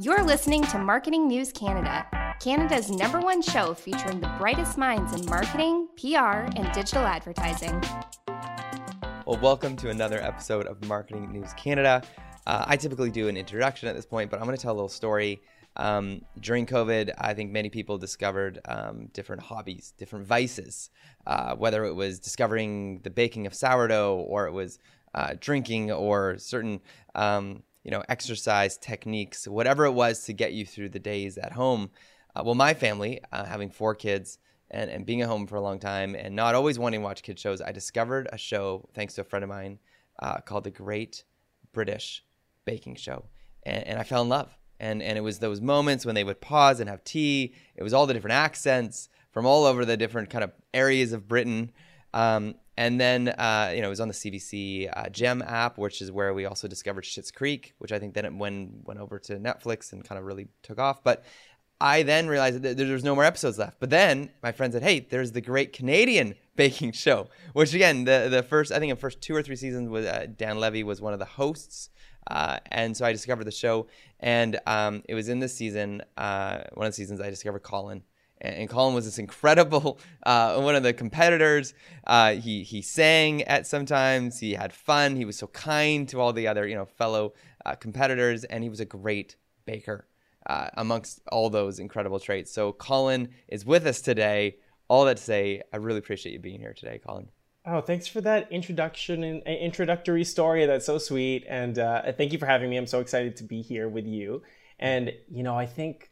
You're listening to Marketing News Canada, Canada's #1 show featuring the brightest minds in marketing, PR, and digital advertising. Well, welcome to another episode of Marketing News Canada. I typically do an introduction at this point, but I'm going to tell a little story. During COVID, I think many people discovered different hobbies, different vices, whether it was discovering the baking of sourdough or it was drinking or certain exercise techniques, whatever it was to get you through the days at home. Well, my family, having 4 kids and being at home for a long time and not always wanting to watch kid shows, I discovered a show, thanks to a friend of mine, called The Great British Baking Show. And I fell in love. And it was those moments when they would pause and have tea. It was all the different accents from all over the different kind of areas of Britain. And then, it was on the CBC Gem app, which is where we also discovered Schitt's Creek, which I think then it went over to Netflix and kind of really took off. But I then realized that there's no more episodes left. But then my friend said, hey, there's the Great Canadian Baking Show, which again, the first 2 or 3 seasons was Dan Levy was one of the hosts. And so I discovered the show, and it was in this season, one of the seasons I discovered Colin. And Colin was this incredible, one of the competitors. He sang at sometimes, he had fun, he was so kind to all the other, fellow competitors, and he was a great baker amongst all those incredible traits. So Colin is with us today. All that to say, I really appreciate you being here today, Colin. Oh, thanks for that introduction and introductory story. That's so sweet. And thank you for having me. I'm so excited to be here with you. And, I think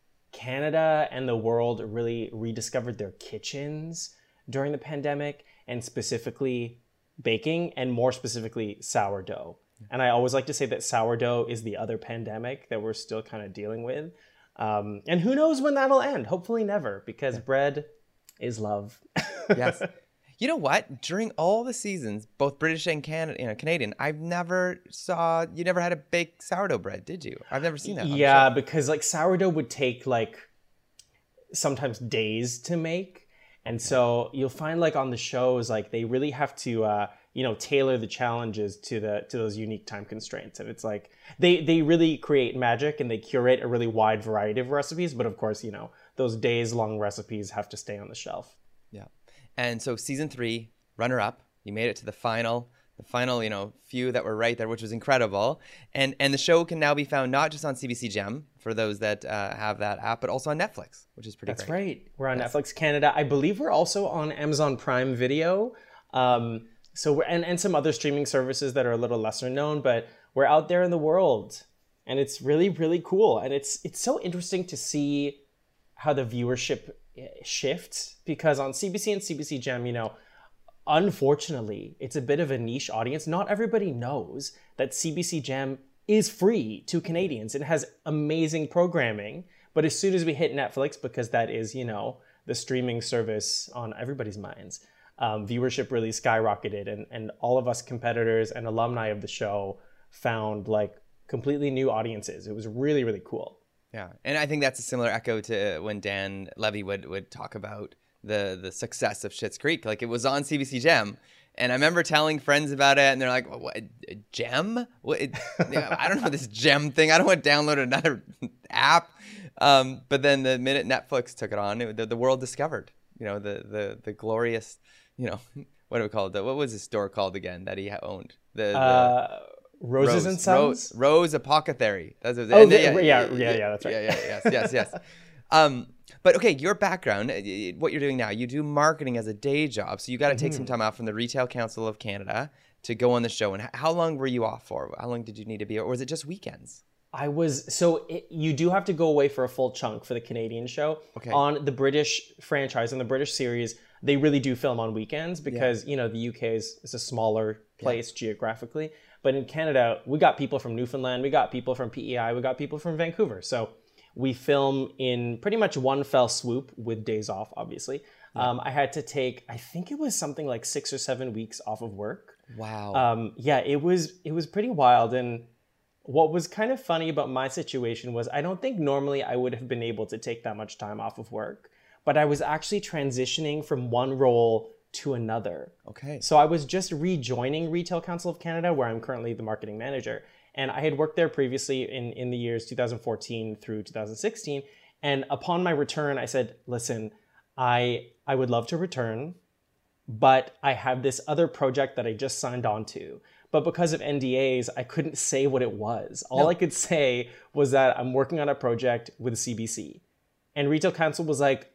Canada and the world really rediscovered their kitchens during the pandemic, and specifically baking, and more specifically sourdough. And I always like to say that sourdough is the other pandemic that we're still kind of dealing with. And who knows when that'll end? Hopefully never, because bread is love. Yes. You know what? During all the seasons, both British and Canadian, you never had a baked sourdough bread, did you? I've never seen that. Yeah, because sourdough would take sometimes days to make. And so you'll find on the shows, they really have to, tailor the challenges to those unique time constraints. And it's they really create magic and they curate a really wide variety of recipes. But of course, those days long recipes have to stay on the shelf. Yeah. And so season 3, runner-up, you made it to the final, few that were right there, which was incredible. And the show can now be found not just on CBC Gem, for those that have that app, but also on Netflix, which is pretty great. That's right. We're on Netflix Canada. I believe we're also on Amazon Prime Video. So we're some other streaming services that are a little lesser known, but we're out there in the world. And it's really, really cool. And it's so interesting to see how the viewership shifts, because on CBC and CBC Gem, unfortunately, it's a bit of a niche audience. Not everybody knows that CBC Gem is free to Canadians and has amazing programming. But as soon as we hit Netflix, because that is, the streaming service on everybody's minds, viewership really skyrocketed. And all of us competitors and alumni of the show found completely new audiences. It was really, really cool. Yeah, and I think that's a similar echo to when Dan Levy would talk about the success of Schitt's Creek. It was on CBC Gem, and I remember telling friends about it, and they're like, "What, Gem? I don't know this Gem thing. I don't want to download another app." But then the minute Netflix took it on, the world discovered, the glorious, what do we call it? What was the store called again that he owned? Roses and Sons? Rose Apothecary. That's what that's right. Yes. But okay, your background, what you're doing now, you do marketing as a day job. So you got to take some time out from the Retail Council of Canada to go on the show. And how long were you off for? How long did you need to be? Or was it just weekends? You do have to go away for a full chunk for the Canadian show. Okay. On the British franchise, on the British series, they really do film on weekends because, the UK is a smaller place geographically. But in Canada, we got people from Newfoundland, we got people from PEI, we got people from Vancouver. So we film in pretty much one fell swoop with days off, obviously. Yeah. I had to take, I think it was something like 6 or 7 weeks off of work. Wow. It was pretty wild. And what was kind of funny about my situation was I don't think normally I would have been able to take that much time off of work, but I was actually transitioning from one role to another. Okay. So I was just rejoining Retail Council of Canada, where I'm currently the marketing manager. And I had worked there previously in the years 2014 through 2016. And upon my return, I said, listen, I would love to return, but I have this other project that I just signed on to. But because of NDAs, I couldn't say what it was. All I could say was that I'm working on a project with CBC. And retail council was like,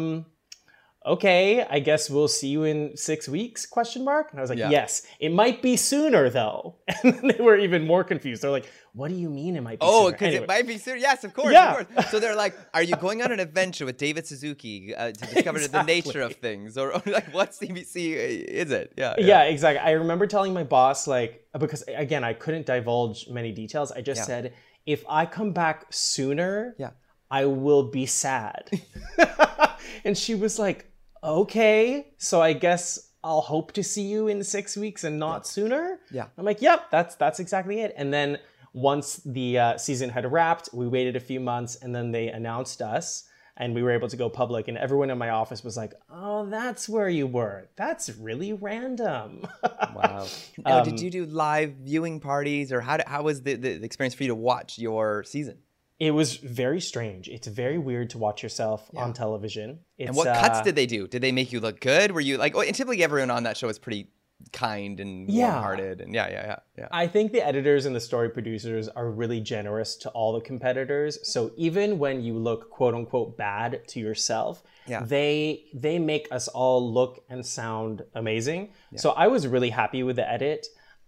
okay, I guess we'll see you in 6 weeks, ? And I was like, yes, it might be sooner though. And then they were even more confused. They're like, what do you mean it might be sooner? Oh, because it might be sooner. Yes, of course, Yeah. of course. So they're like, are you going on an adventure with David Suzuki to discover the nature of things? Or like, what CBC is it? Yeah, exactly. I remember telling my boss, like, because again, I couldn't divulge many details. I just said, if I come back sooner, I will be sad. And she was like, okay, so I guess I'll hope to see you in 6 weeks and not sooner. Yeah. I'm like, yep, that's exactly it. And then once the season had wrapped, we waited a few months and then they announced us and we were able to go public. And everyone in my office was like, oh, that's where you were. That's really random. Wow. Now, did you do live viewing parties, or how was the experience for you to watch your season? It was very strange. It's very weird to watch yourself on television. And what cuts did they do? Did they make you look good? Were you like, and typically everyone on that show is pretty kind and warm-hearted, and yeah. I think the editors and the story producers are really generous to all the competitors. So even when you look quote unquote bad to yourself, they make us all look and sound amazing. Yeah. So I was really happy with the edit.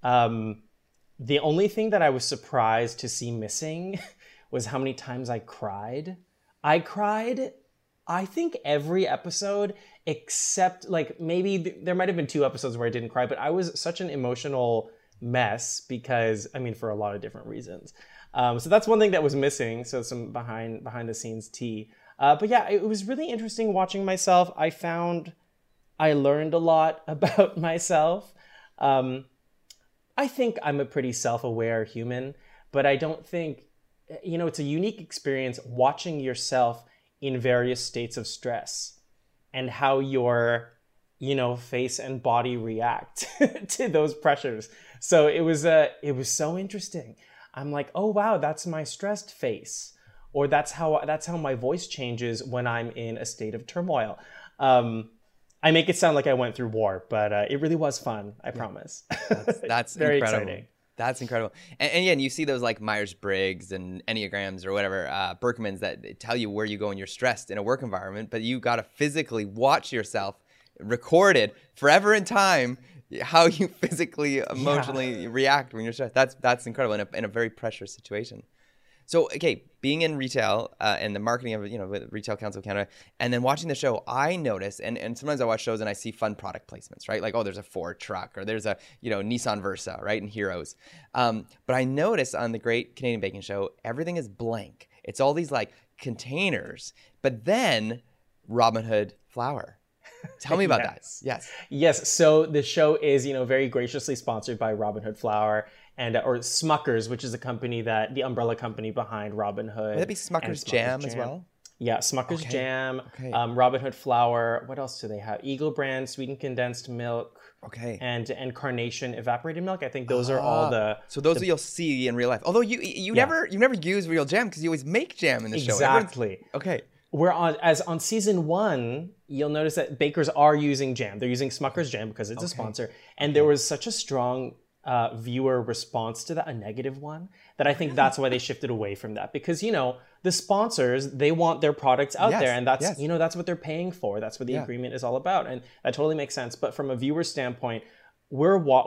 The only thing that I was surprised to see missing was how many times I cried. I cried, I think, every episode except like maybe there might have been 2 episodes where I didn't cry, but I was such an emotional mess because, I mean, for a lot of different reasons. So that's one thing that was missing. So some behind the scenes tea. But yeah, it was really interesting watching myself. I found I learned a lot about myself. I think I'm a pretty self-aware human, but I don't think, it's a unique experience watching yourself in various states of stress and how your, face and body react to those pressures. So it was so interesting. I'm like, oh wow, that's my stressed face, or that's how my voice changes when I'm in a state of turmoil. I make it sound like I went through war, but it really was fun. I promise. That's very incredible. Exciting. That's incredible. And again, you see those like Myers-Briggs and Enneagrams or whatever, Berkmans, that tell you where you go when you're stressed in a work environment, but you got to physically watch yourself recorded forever in time, how you physically, emotionally react when you're stressed. That's incredible in a very pressureous situation. So, okay, being in retail and the marketing of, with Retail Council of Canada, and then watching the show, I notice, and sometimes I watch shows and I see fun product placements, right? Like, oh, there's a Ford truck, or there's a, Nissan Versa, right? And Heroes. But I notice on the Great Canadian Baking Show, everything is blank. It's all these like containers, but then Robin Hood flour. Tell me about that. Yes. So the show is, very graciously sponsored by Robin Hood Flour or Smuckers, which is a company the umbrella company behind Robin Hood. Would that be Smuckers Jam as well? Yeah, Smuckers Jam, Robin Hood Flour. What else do they have? Eagle Brand sweetened condensed milk. Okay. And Carnation evaporated milk. I think those are all the. So those you'll see in real life. Although you never use real jam because you always make jam in the show. Exactly. Okay. On season 1, you'll notice that bakers are using jam. They're using Smucker's Jam because it's a sponsor. And there was such a strong viewer response to that, a negative one, that I think that's why they shifted away from that. Because, the sponsors, they want their products out there, and that's that's what they're paying for. That's what the agreement is all about. And that totally makes sense. But from a viewer standpoint, we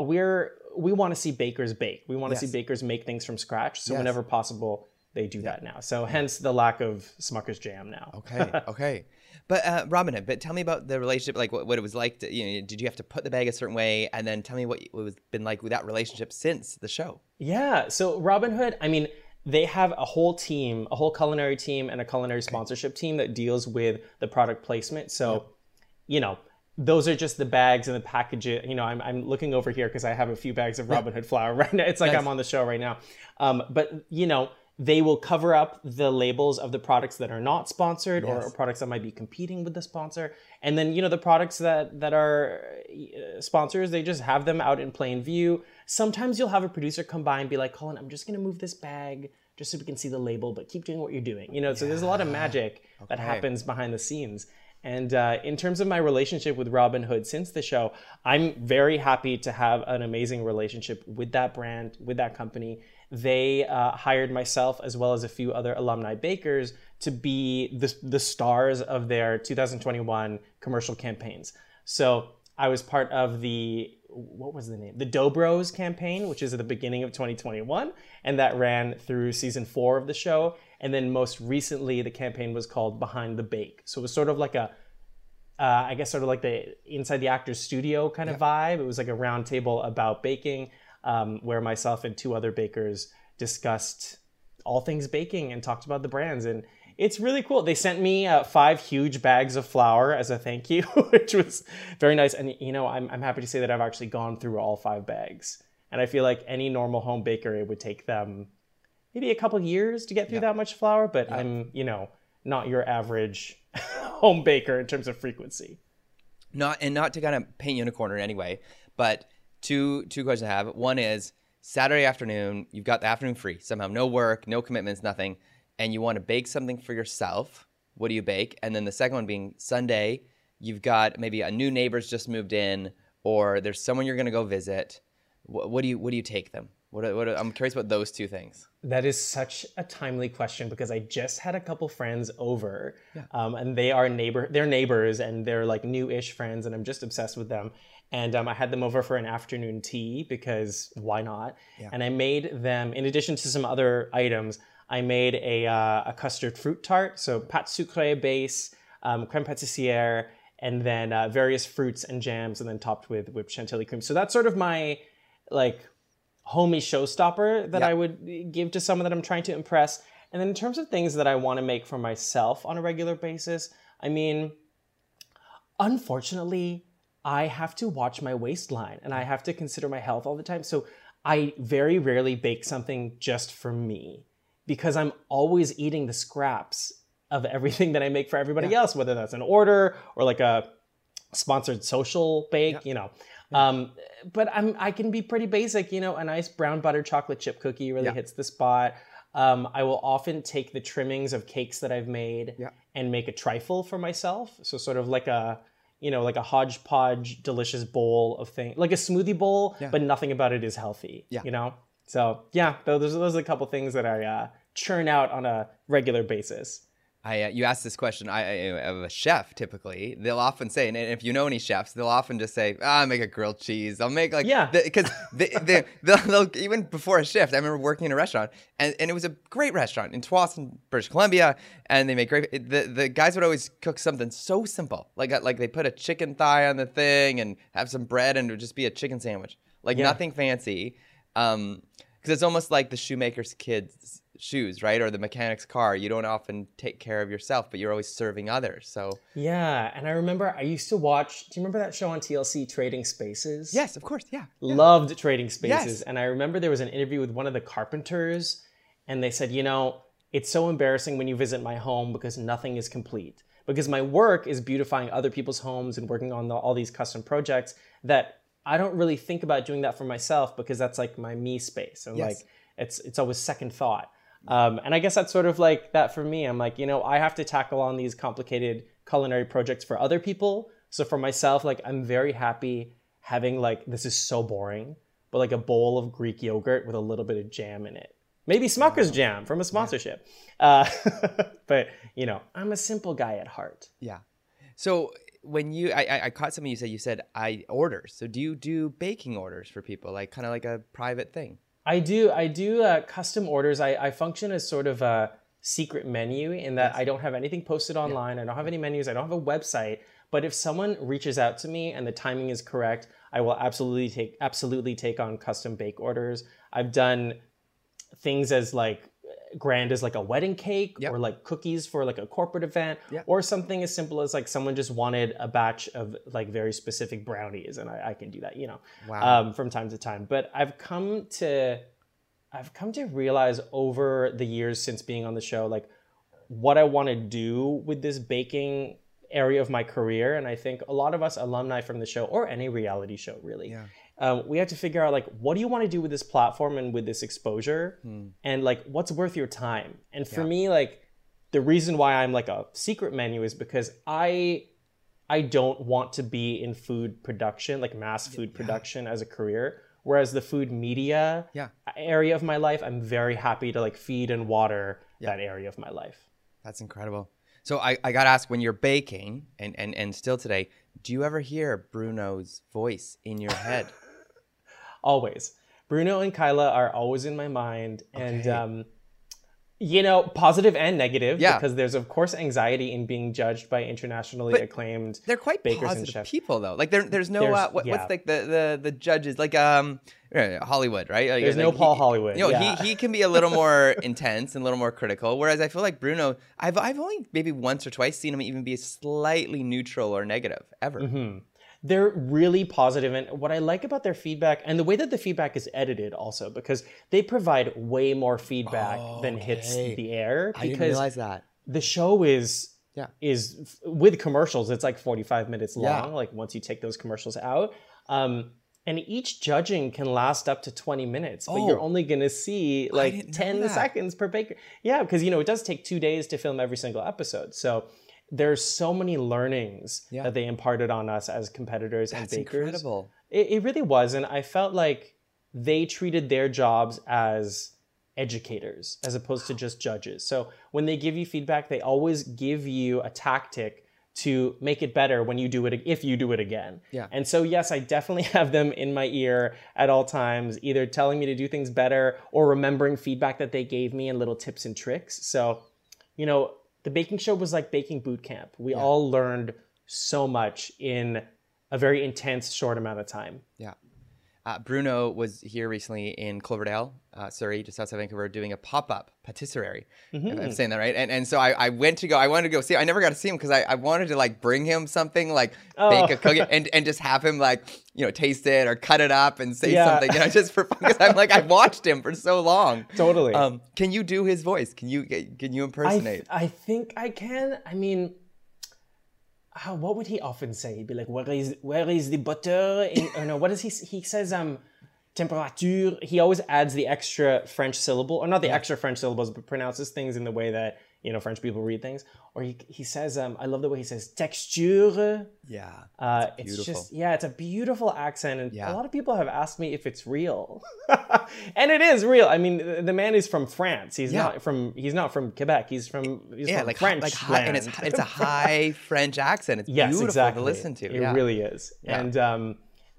want to see bakers bake. We want to see bakers make things from scratch. So whenever possible, they do that now. So hence the lack of Smucker's Jam now. Okay. But Robin Hood, but tell me about the relationship, like what it was like to, did you have to put the bag a certain way? And then tell me what it was been like with that relationship since the show. Yeah. So Robin Hood, I mean, they have a whole team, a whole culinary team and a culinary sponsorship team that deals with the product placement. So, those are just the bags and the packaging. I'm looking over here because I have a few bags of Robin Hood flour right now. It's like I'm on the show right now. But, they will cover up the labels of the products that are not sponsored Yes. or products that might be competing with the sponsor. And then, the products that are sponsors, they just have them out in plain view. Sometimes you'll have a producer come by and be like, Colin, I'm just going to move this bag just so we can see the label, but keep doing what you're doing. So there's a lot of magic that happens behind the scenes. And in terms of my relationship with Robinhood since the show, I'm very happy to have an amazing relationship with that brand, with that company. They hired myself as well as a few other alumni bakers to be the stars of their 2021 commercial campaigns. So I was part of what was the name? The Dobros campaign, which is at the beginning of 2021. And that ran through season 4 of the show. And then most recently, the campaign was called Behind the Bake. So it was sort of like I guess sort of like the inside the actor's studio kind of vibe. It was like a round table about baking, where myself and 2 other bakers discussed all things baking and talked about the brands. And it's really cool. They sent me 5 huge bags of flour as a thank you, which was very nice. And, I'm happy to say that I've actually gone through all 5 bags. And I feel like any normal home baker, it would take them maybe a couple years to get through that much flour. But I'm, not your average home baker in terms of frequency. Not to kind of paint you in a corner anyway, but two questions I have. One is Saturday afternoon, you've got the afternoon free somehow, no work, no commitments, nothing, and you want to bake something for yourself. What do you bake? And then the second one being Sunday, you've got maybe a new neighbor's just moved in, or there's someone you're going to go visit. What do you take them? I'm curious about those 2 things. That is such a timely question because I just had a couple friends over, and they're neighbors and they're like new-ish friends, and I'm just obsessed with them. And I had them over for an afternoon tea because why not? Yeah. And I made them, in addition to some other items, I made a custard fruit tart, so pâte sucrée base, crème pâtissière, and then various fruits and jams, and then topped with whipped chantilly cream. So that's sort of my homey showstopper that I would give to someone that I'm trying to impress. And then in terms of things that I want to make for myself on a regular basis, I mean, unfortunately, I have to watch my waistline and I have to consider my health all the time. So I very rarely bake something just for me because I'm always eating the scraps of everything that I make for everybody else, whether that's an order or like a sponsored social bake, but I can be pretty basic, a nice brown butter chocolate chip cookie really hits the spot. I will often take the trimmings of cakes that I've made and make a trifle for myself. So sort of like a hodgepodge delicious bowl of things, like a smoothie bowl, but nothing about it is healthy, So those are a couple things that I churn out on a regular basis. You asked this question of a chef. Typically, they'll often say, and if you know any chefs, they'll often just say, "I'll make a grilled cheese. I'll make because they'll even before a shift. I remember working in a restaurant, and it was a great restaurant in Tsawwassen, British Columbia, and they make great. The guys would always cook something so simple, like they put a chicken thigh on the thing and have some bread, and it would just be a chicken sandwich, nothing fancy, because it's almost like the shoemaker's kid's shoes, right? Or the mechanic's car. You don't often take care of yourself, but you're always serving others. So and I remember I used to watch, do you remember that show on TLC, Trading Spaces? Yes, of course. Loved Trading Spaces. And I remember there was an interview with one of the carpenters and they said, it's so embarrassing when you visit my home because nothing is complete. Because my work is beautifying other people's homes and working on all these custom projects that I don't really think about doing that for myself because that's like my me space. And it's always second thought. And I guess that's sort of like that for me. I'm like, I have to tackle on these complicated culinary projects for other people. So for myself, I'm very happy having this is so boring, but a bowl of Greek yogurt with a little bit of jam in it. Maybe Smucker's jam from a sponsorship. But, I'm a simple guy at heart. Yeah. So when I caught something you said orders. So do you do baking orders for people, kind of like a private thing? I do custom orders. I function as sort of a secret menu in that I don't have anything posted online. I don't have any menus. I don't have a website. But if someone reaches out to me and the timing is correct, I will absolutely take on custom bake orders. I've done things as grand as a wedding cake or cookies for a corporate event or something as simple as someone just wanted a batch of very specific brownies and I can do that, from time to time. But I've come to I've come to realize over the years since being on the show, like what I want to do with this baking area of my career. And I think a lot of us alumni from the show, or any reality show really, we have to figure out like, what do you want to do with this platform and with this exposure? And like, what's worth your time? And for me, like the reason why I'm like a secret menu is because I don't want to be in food production, like mass food production as a career. Whereas the food media area of my life, I'm very happy to like feed and water that area of my life. That's incredible. So I got to ask, when you're baking and still today, do you ever hear Bruno's voice in your head? Always. Bruno and Kyla are always in my mind. And, you know, positive and negative, because there's, of course, anxiety in being judged by internationally acclaimed they're quite bakers positive and chefs. people, though. Like, there's no, what's like the judges, like Hollywood, right? Like, there's no Paul Hollywood. You know, he can be a little more intense and a little more critical, whereas I feel like Bruno, I've only maybe once or twice seen him even be slightly neutral or negative, ever. Mm-hmm. They're really positive, and what I like about their feedback, and the way that the feedback is edited also, because they provide way more feedback than hits the air. Because I didn't realize that. The show is with commercials, it's like 45 minutes long, like once you take those commercials out. And each judging can last up to 20 minutes, but you're only going to see like 10 seconds per baker. Yeah, because, you know, it does take 2 days to film every single episode. So there's so many learnings that they imparted on us as competitors and bakers. That's incredible. It really was. And I felt like they treated their jobs as educators as opposed to just judges. So when they give you feedback, they always give you a tactic to make it better when you do it, if you do it again. Yeah. And so, yes, I definitely have them in my ear at all times, either telling me to do things better or remembering feedback that they gave me and little tips and tricks. So, you know, the baking show was like baking boot camp. We all learned so much in a very intense, short amount of time. Yeah. Bruno was here recently in Cloverdale, Surrey, just outside Vancouver, doing a pop-up patisserie. If I'm saying that right. And so I wanted to go see him. I never got to see him because I wanted to like bring him something, like bake a cookie and just have him like, you know, taste it or cut it up and say something, you know, just for fun. Because I'm like, I've watched him for so long. Totally. Can you do his voice? Can you impersonate? I think I can. I mean, what would he often say? He'd be like, where is the butter? What does he says, temperature. He always adds the extra French syllable, or not the extra French syllables, but pronounces things in the way that, you know, French people read things. Or he says, I love the way he says texture. Yeah. It's just, it's a beautiful accent. And a lot of people have asked me if it's real. And it is real. I mean, the man is from France. He's not from Quebec. He's from like French and it's a high French accent. It's beautiful to listen to. It really is. Yeah. And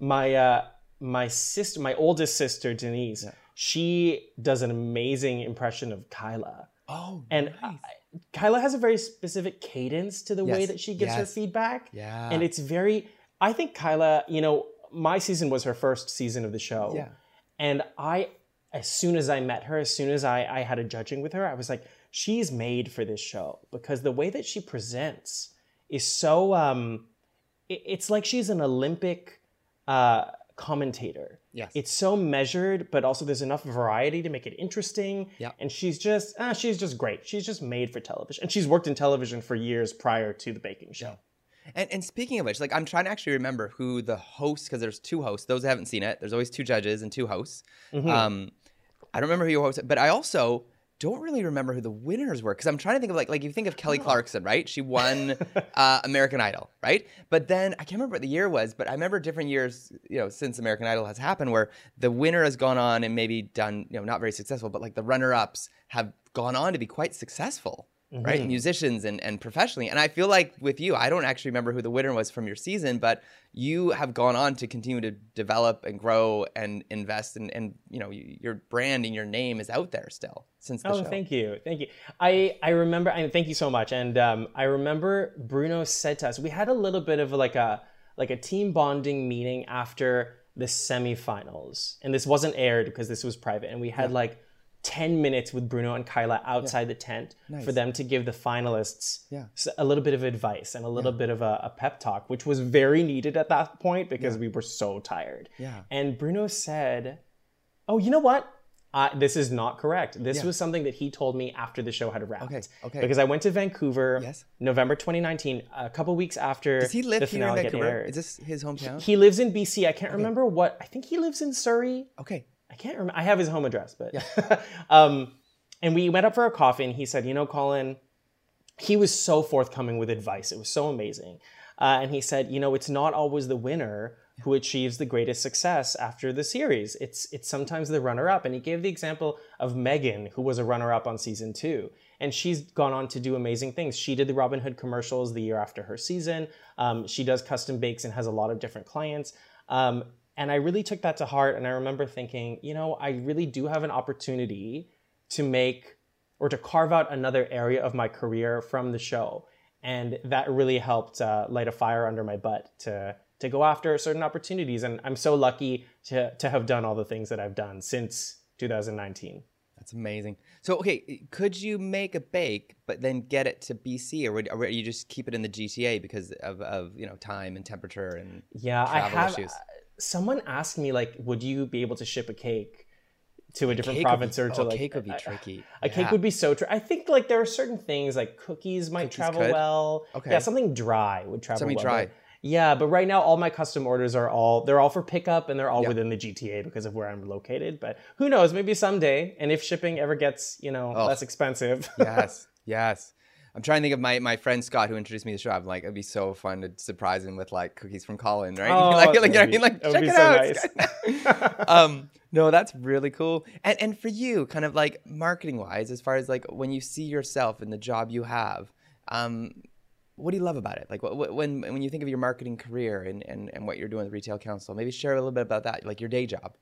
my sister, my oldest sister, Denise, she does an amazing impression of Kyla. Oh, and nice. Kyla has a very specific cadence to the way that she gives her feedback. Yeah. And it's very, I think Kyla, you know, my season was her first season of the show. Yeah. And as soon as I met her, as soon as I had a judging with her, I was like, she's made for this show, because the way that she presents is so, it's like she's an Olympic commentator. Yes. It's so measured, but also there's enough variety to make it interesting. Yeah. And she's just great. She's just made for television. And she's worked in television for years prior to the baking show. And speaking of which, like, I'm trying to actually remember who the host, because there's two hosts. Those who haven't seen it, there's always two judges and two hosts. I don't remember who your host, but I also don't really remember who the winners were, because I'm trying to think of like you think of Kelly Clarkson, right? She won American Idol, right? But then I can't remember what the year was, but I remember different years, you know, since American Idol has happened, where the winner has gone on and maybe done, you know, not very successful, but like the runner-ups have gone on to be quite successful, right? Musicians and professionally. And I feel like with you, I don't actually remember who the winner was from your season, but you have gone on to continue to develop and grow and invest, and you know, your brand and your name is out there still since the show. Thank you. I remember, thank you so much. And I remember Bruno said to us, we had a little bit of like a team bonding meeting after the semifinals, and this wasn't aired because this was private, and we had like 10 minutes with Bruno and Kyla outside the tent for them to give the finalists a little bit of advice and a little bit of a pep talk, which was very needed at that point because we were so tired. And Bruno said, oh, you know what? This is not correct. This Yeah. was something that he told me after the show had wrapped. Okay. Because I went to Vancouver, Yes. November 2019, a couple weeks after Does he live the here in finale get Vancouver? aired. Is this his hometown? He lives in BC. I can't remember what. I think he lives in Surrey. Okay. I can't remember. I have his home address, but and we went up for a coffee, and he said, Colin, he was so forthcoming with advice. It was so amazing. And he said, it's not always the winner who achieves the greatest success after the series. It's sometimes the runner-up. And he gave the example of Megan, who was a runner-up on season 2. And she's gone on to do amazing things. She did the Robin Hood commercials the year after her season. She does custom bakes and has a lot of different clients. And I really took that to heart. And I remember thinking, I really do have an opportunity to make or to carve out another area of my career from the show. And that really helped light a fire under my butt to go after certain opportunities. And I'm so lucky to have done all the things that I've done since 2019. That's amazing. So, okay, could you make a bake, but then get it to BC, or you just keep it in the GTA because of time and temperature and travel issues? Someone asked me, would you be able to ship a cake to a different Cake province would be, or to a cake would be tricky. A cake would be so tricky. I think there are certain things like cookies might travel could? well. Okay. Yeah, something dry would travel Something well. dry. But right now all my custom orders they're all for pickup and they're all within the GTA because of where I'm located. But who knows? Maybe someday. And if shipping ever gets less expensive. Yes. I'm trying to think of my friend Scott who introduced me to the show. I'm like, it'd be so fun to surprise him with cookies from Colin, right? Oh, check it out. Nice. No, that's really cool. And for you, kind of marketing wise, as far as when you see yourself in the job you have, what do you love about it? When you think of your marketing career and what you're doing with Retail Council, maybe share a little bit about that, your day job.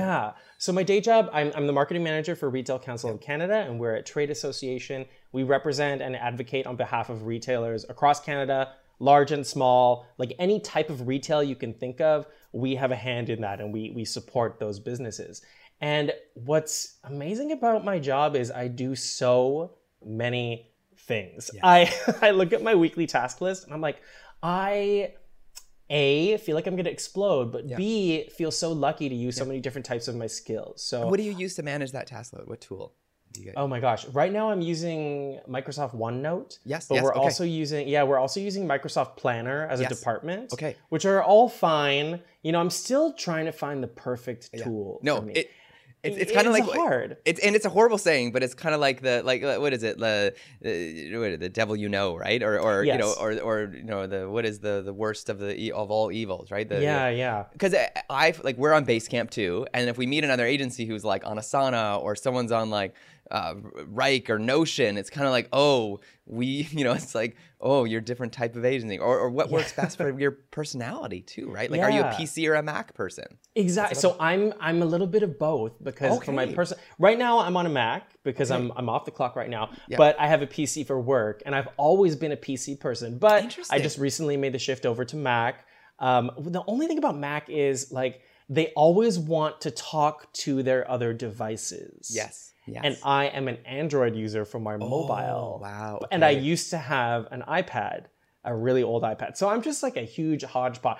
So my day job, I'm the marketing manager for Retail Council of Canada, and we're a trade association. We represent and advocate on behalf of retailers across Canada, large and small, any type of retail you can think of, we have a hand in that and we support those businesses. And what's amazing about my job is I do so many things. I look at my weekly task list and I'm like, I feel like I'm going to explode, but B, feel so lucky to use so many different types of my skills. So what do you use to manage that task load? What tool do you get? Oh my gosh. Right now I'm using Microsoft OneNote. But we're also using Microsoft Planner as a department. Okay. Which are all fine. I'm still trying to find the perfect tool for me. It's kind of hard. It's a horrible saying, but it's kind of like what is it? The devil right? Or yes. what is the worst of all evils, right? Because we're on Basecamp too, and if we meet another agency who's on Asana or someone's on Rike or Notion, it's kind of you're a different type of agency, or what works best for your personality too, right? Are you a PC or a Mac person? Exactly. So I'm a little bit of both because for my person right now I'm on a Mac because I'm off the clock right now, but I have a PC for work, and I've always been a PC person, but I just recently made the shift over to Mac. The only thing about Mac is they always want to talk to their other devices. Yes. And I am an Android user for my mobile. Wow. Okay. And I used to have an iPad, a really old iPad. So I'm just a huge hodgepodge.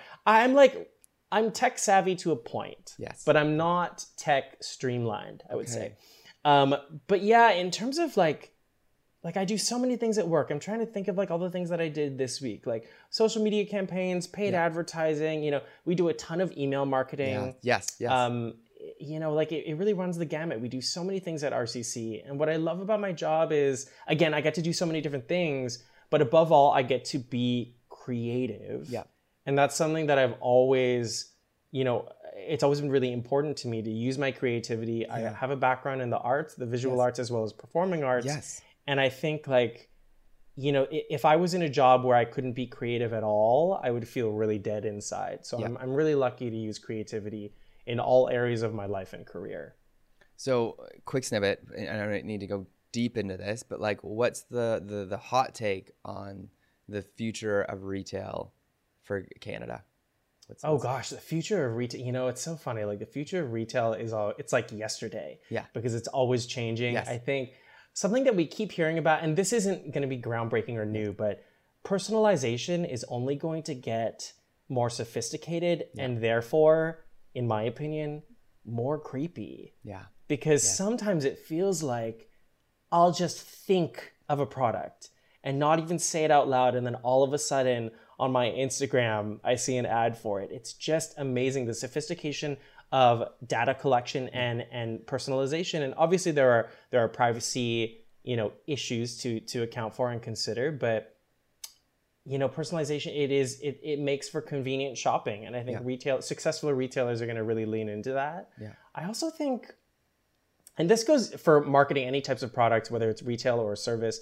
I'm tech savvy to a point. Yes. But I'm not tech streamlined, I would say. But in terms of I do so many things at work. I'm trying to think of all the things that I did this week, social media campaigns, paid advertising. We do a ton of email marketing. Yes. It really runs the gamut. We do so many things at RCC. And what I love about my job is, again, I get to do so many different things, but above all, I get to be creative. Yeah. And that's something that I've always, it's always been really important to me to use my creativity. I have a background in the arts, the visual arts, as well as performing arts. Yes. And I think if I was in a job where I couldn't be creative at all, I would feel really dead inside. So I'm really lucky to use creativity in all areas of my life and career. So, quick snippet, and I don't need to go deep into this, but what's the hot take on the future of retail for Canada? Gosh, the future of retail, it's so funny. The future of retail it's like yesterday. Yeah. Because it's always changing. Yes. I think something that we keep hearing about, and this isn't going to be groundbreaking or new, but personalization is only going to get more sophisticated and therefore, in my opinion, more creepy. Yeah. because sometimes it feels like I'll just think of a product and not even say it out loud, and then all of a sudden on my Instagram I see an ad for it. It's just amazing, the sophistication of data collection and personalization. And obviously there are privacy, issues to account for and consider, but personalization, it makes for convenient shopping. And I think successful retailers are going to really lean into that. Yeah. I also think, and this goes for marketing any types of products, whether it's retail or service,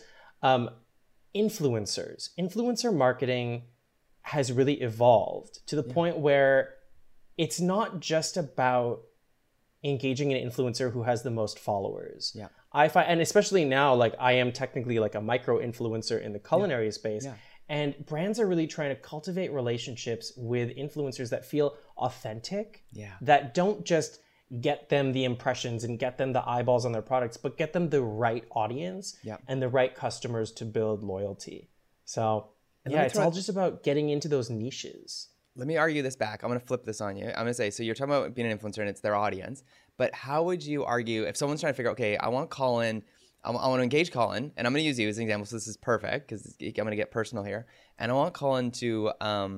influencer marketing has really evolved to the point where it's not just about engaging an influencer who has the most followers. Yeah. I find, and especially now, like I am technically like a micro influencer in the culinary space. Yeah. And brands are really trying to cultivate relationships with influencers that feel authentic, that don't just get them the impressions and get them the eyeballs on their products, but get them the right audience and the right customers to build loyalty. So it's all just about getting into those niches. Let me argue this back. I'm going to flip this on you. I'm going to say, so you're talking about being an influencer and it's their audience, but how would you argue if someone's trying to figure out, okay, I want Colin, I want to engage Colin, and I'm going to use you as an example, so this is perfect because I'm going to get personal here. And I want Colin to,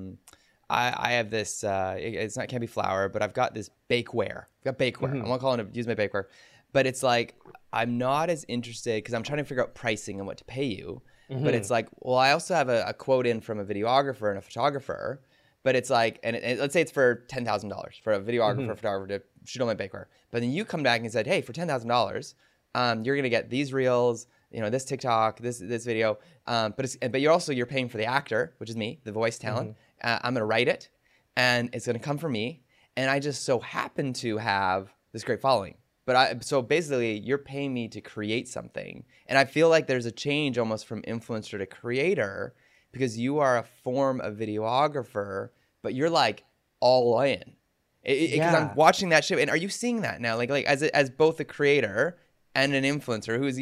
I have this, it can't be flour, but I've got this bakeware. I've got bakeware. Mm-hmm. I want Colin to use my bakeware. But it's like, I'm not as interested because I'm trying to figure out pricing and what to pay you. Mm-hmm. But it's like, well, I also have a quote in from a videographer and a photographer. But it's like, and let's say it's for $10,000 for a videographer, photographer to shoot on my bakeware. But then you come back and said, hey, for $10,000, you're going to get these reels, this TikTok, this video. But you're paying for the actor, which is me, the voice talent. I'm going to write it and it's going to come from me. And I just so happen to have this great following. So basically you're paying me to create something. And I feel like there's a change almost from influencer to creator, because you are a form of videographer, but you're like all in. Because I'm watching that shit. And are you seeing that now? Like as both a creator and an influencer who's,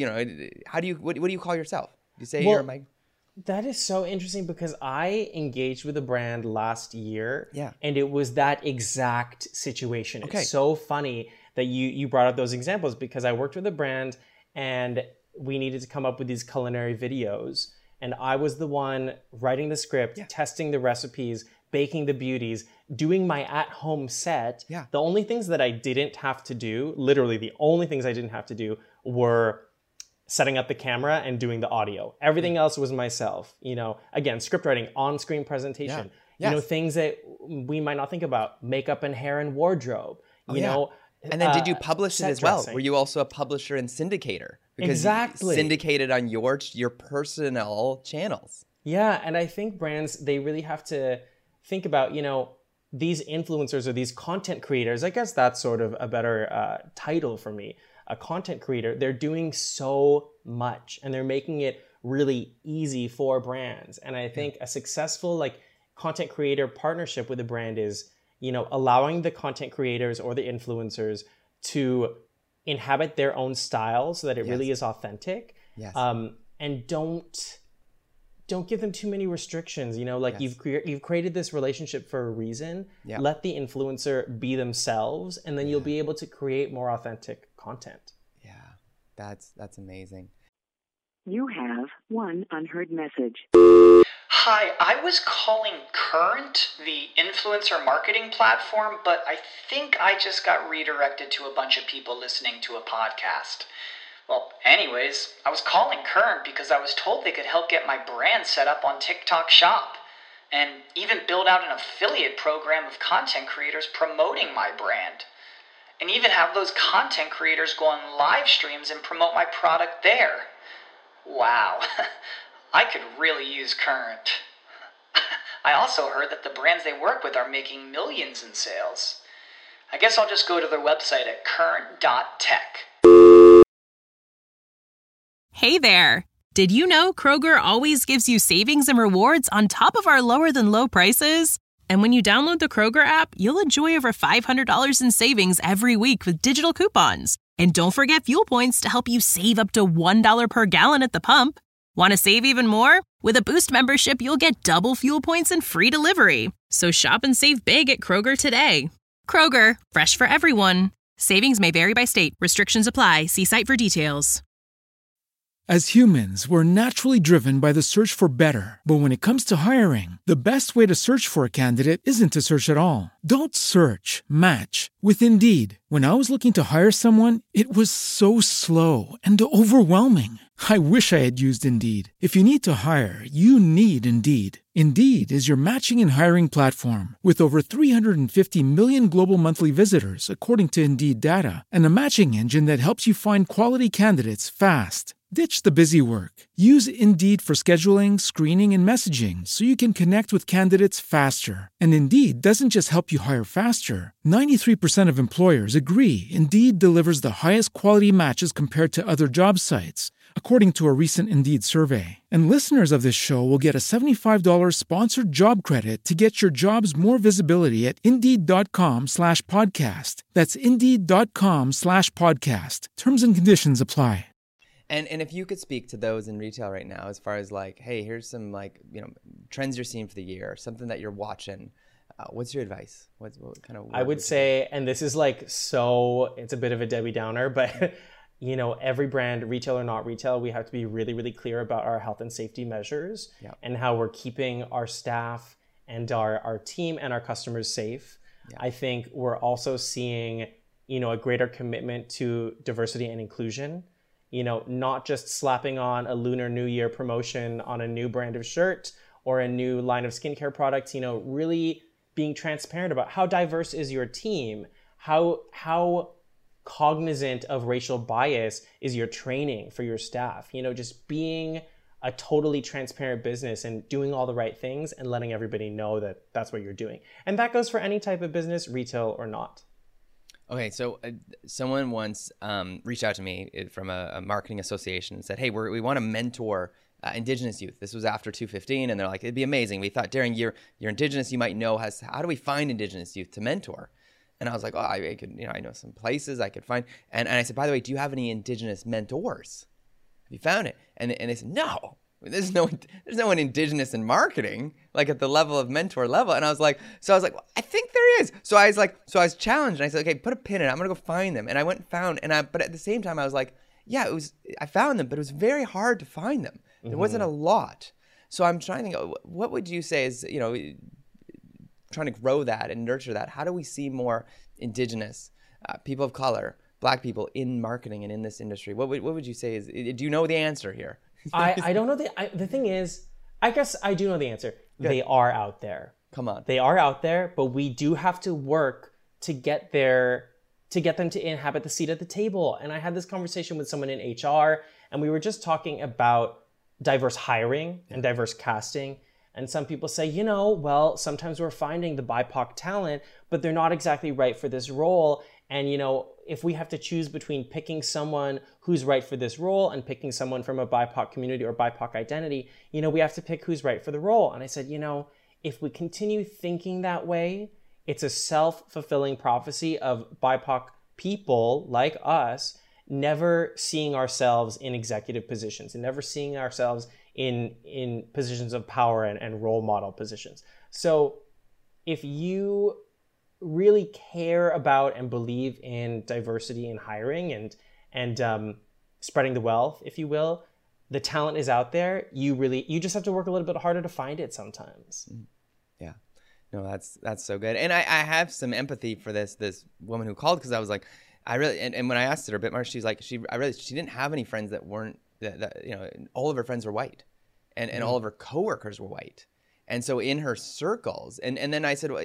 what do you call yourself? Do you say you're my... That is so interesting because I engaged with a brand last year and it was that exact situation. Okay. It's so funny that you brought up those examples because I worked with a brand and we needed to come up with these culinary videos. And I was the one writing the script, testing the recipes, baking the beauties, doing my at-home set. Yeah. The only things that I didn't have to do, literally the only things I didn't have to do were setting up the camera and doing the audio. Everything else was myself. Again, script writing, on-screen presentation. Yeah. Yes. Things that we might not think about, makeup and hair and wardrobe. And then did you publish it as well? Were you also a publisher and syndicator? Because you syndicated on your personal channels. Yeah, and I think brands, they really have to think about, these influencers or these content creators. I guess that's sort of a better title for me. A content creator, they're doing so much and they're making it really easy for brands. And I think a successful content creator partnership with a brand is, allowing the content creators or the influencers to inhabit their own style so that it really is authentic. Yes. And don't give them too many restrictions. You've created this relationship for a reason. Yeah. Let the influencer be themselves, and then you'll be able to create more authentic content. Yeah, that's amazing. You have one unheard message. Hi, I was calling Current, the influencer marketing platform, but I think I just got redirected to a bunch of people listening to a podcast. Well, anyways, I was calling Current because I was told they could help get my brand set up on TikTok Shop and even build out an affiliate program of content creators promoting my brand. And even have those content creators go on live streams and promote my product there. Wow, I could really use Current. I also heard that the brands they work with are making millions in sales. I guess I'll just go to their website at current.tech. Hey there! Did you know Kroger always gives you savings and rewards on top of our lower-than-low prices? And when you download the Kroger app, you'll enjoy over $500 in savings every week with digital coupons. And don't forget fuel points to help you save up to $1 per gallon at the pump. Want to save even more? With a Boost membership, you'll get double fuel points and free delivery. So shop and save big at Kroger today. Kroger, fresh for everyone. Savings may vary by state. Restrictions apply. See site for details. As humans, we're naturally driven by the search for better. But when it comes to hiring, the best way to search for a candidate isn't to search at all. Don't search, match with Indeed. When I was looking to hire someone, it was so slow and overwhelming. I wish I had used Indeed. If you need to hire, you need Indeed. Indeed is your matching and hiring platform with over 350 million global monthly visitors, according to Indeed data, and a matching engine that helps you find quality candidates fast. Ditch the busy work. Use Indeed for scheduling, screening, and messaging so you can connect with candidates faster. And Indeed doesn't just help you hire faster. 93% of employers agree Indeed delivers the highest quality matches compared to other job sites, according to a recent Indeed survey. And listeners of this show will get a $75 sponsored job credit to get your jobs more visibility at Indeed.com/podcast. That's Indeed.com/podcast. Terms and conditions apply. And if you could speak to those in retail right now, as far as like, hey, here's some like, trends you're seeing for the year, something that you're watching. What's your advice? What kind of? I would say, and this is like, so it's a bit of a Debbie Downer, but every brand, retail or not retail, we have to be really, really clear about our health and safety measures and how we're keeping our staff and our team and our customers safe. Yeah. I think we're also seeing, a greater commitment to diversity and inclusion. Not just slapping on a Lunar New Year promotion on a new brand of shirt or a new line of skincare products, really being transparent about how diverse is your team, how cognizant of racial bias is your training for your staff, just being a totally transparent business and doing all the right things and letting everybody know that that's what you're doing. And that goes for any type of business, retail or not. Okay, so someone once reached out to me from a marketing association and said, hey, we want to mentor Indigenous youth. This was after 215, and they're like, it'd be amazing. We thought, Darren, you're Indigenous, you might know how do we find Indigenous youth to mentor? And I was like, I could, I know some places I could find. And I said, by the way, do you have any Indigenous mentors? Have you found it? And they said, no. There's no one Indigenous in marketing, like at the level of mentor level. And I was like, well, I think there is. So I was challenged and I said, okay, put a pin in it. I'm going to go find them. And I went and found, but at the same time I was like, yeah, I found them, but it was very hard to find them. There wasn't a lot. So I'm trying to think, what would you say is, trying to grow that and nurture that? How do we see more Indigenous people of color, Black people in marketing and in this industry? What would you say is, do you know the answer here? I don't know. The thing is, I guess I do know the answer. Good. They are out there. Come on. They are out there, but we do have to work to get them to inhabit the seat at the table. And I had this conversation with someone in HR, and we were just talking about diverse hiring and diverse casting. And some people say, well, sometimes we're finding the BIPOC talent, but they're not exactly right for this role. And, if we have to choose between picking someone who's right for this role and picking someone from a BIPOC community or BIPOC identity, we have to pick who's right for the role. And I said, if we continue thinking that way, it's a self-fulfilling prophecy of BIPOC people like us never seeing ourselves in executive positions and never seeing ourselves in positions of power and role model positions. So if you really care about and believe in diversity in hiring and spreading the wealth, if you will, the talent is out there. You just have to work a little bit harder to find it sometimes. Yeah, no, that's so good. And I have some empathy for this woman who called, because I was like, and when I asked her a bit more, she's like, she didn't have any friends that weren't that all of her friends were white, and all of her coworkers were white. And so in her circles, and then I said,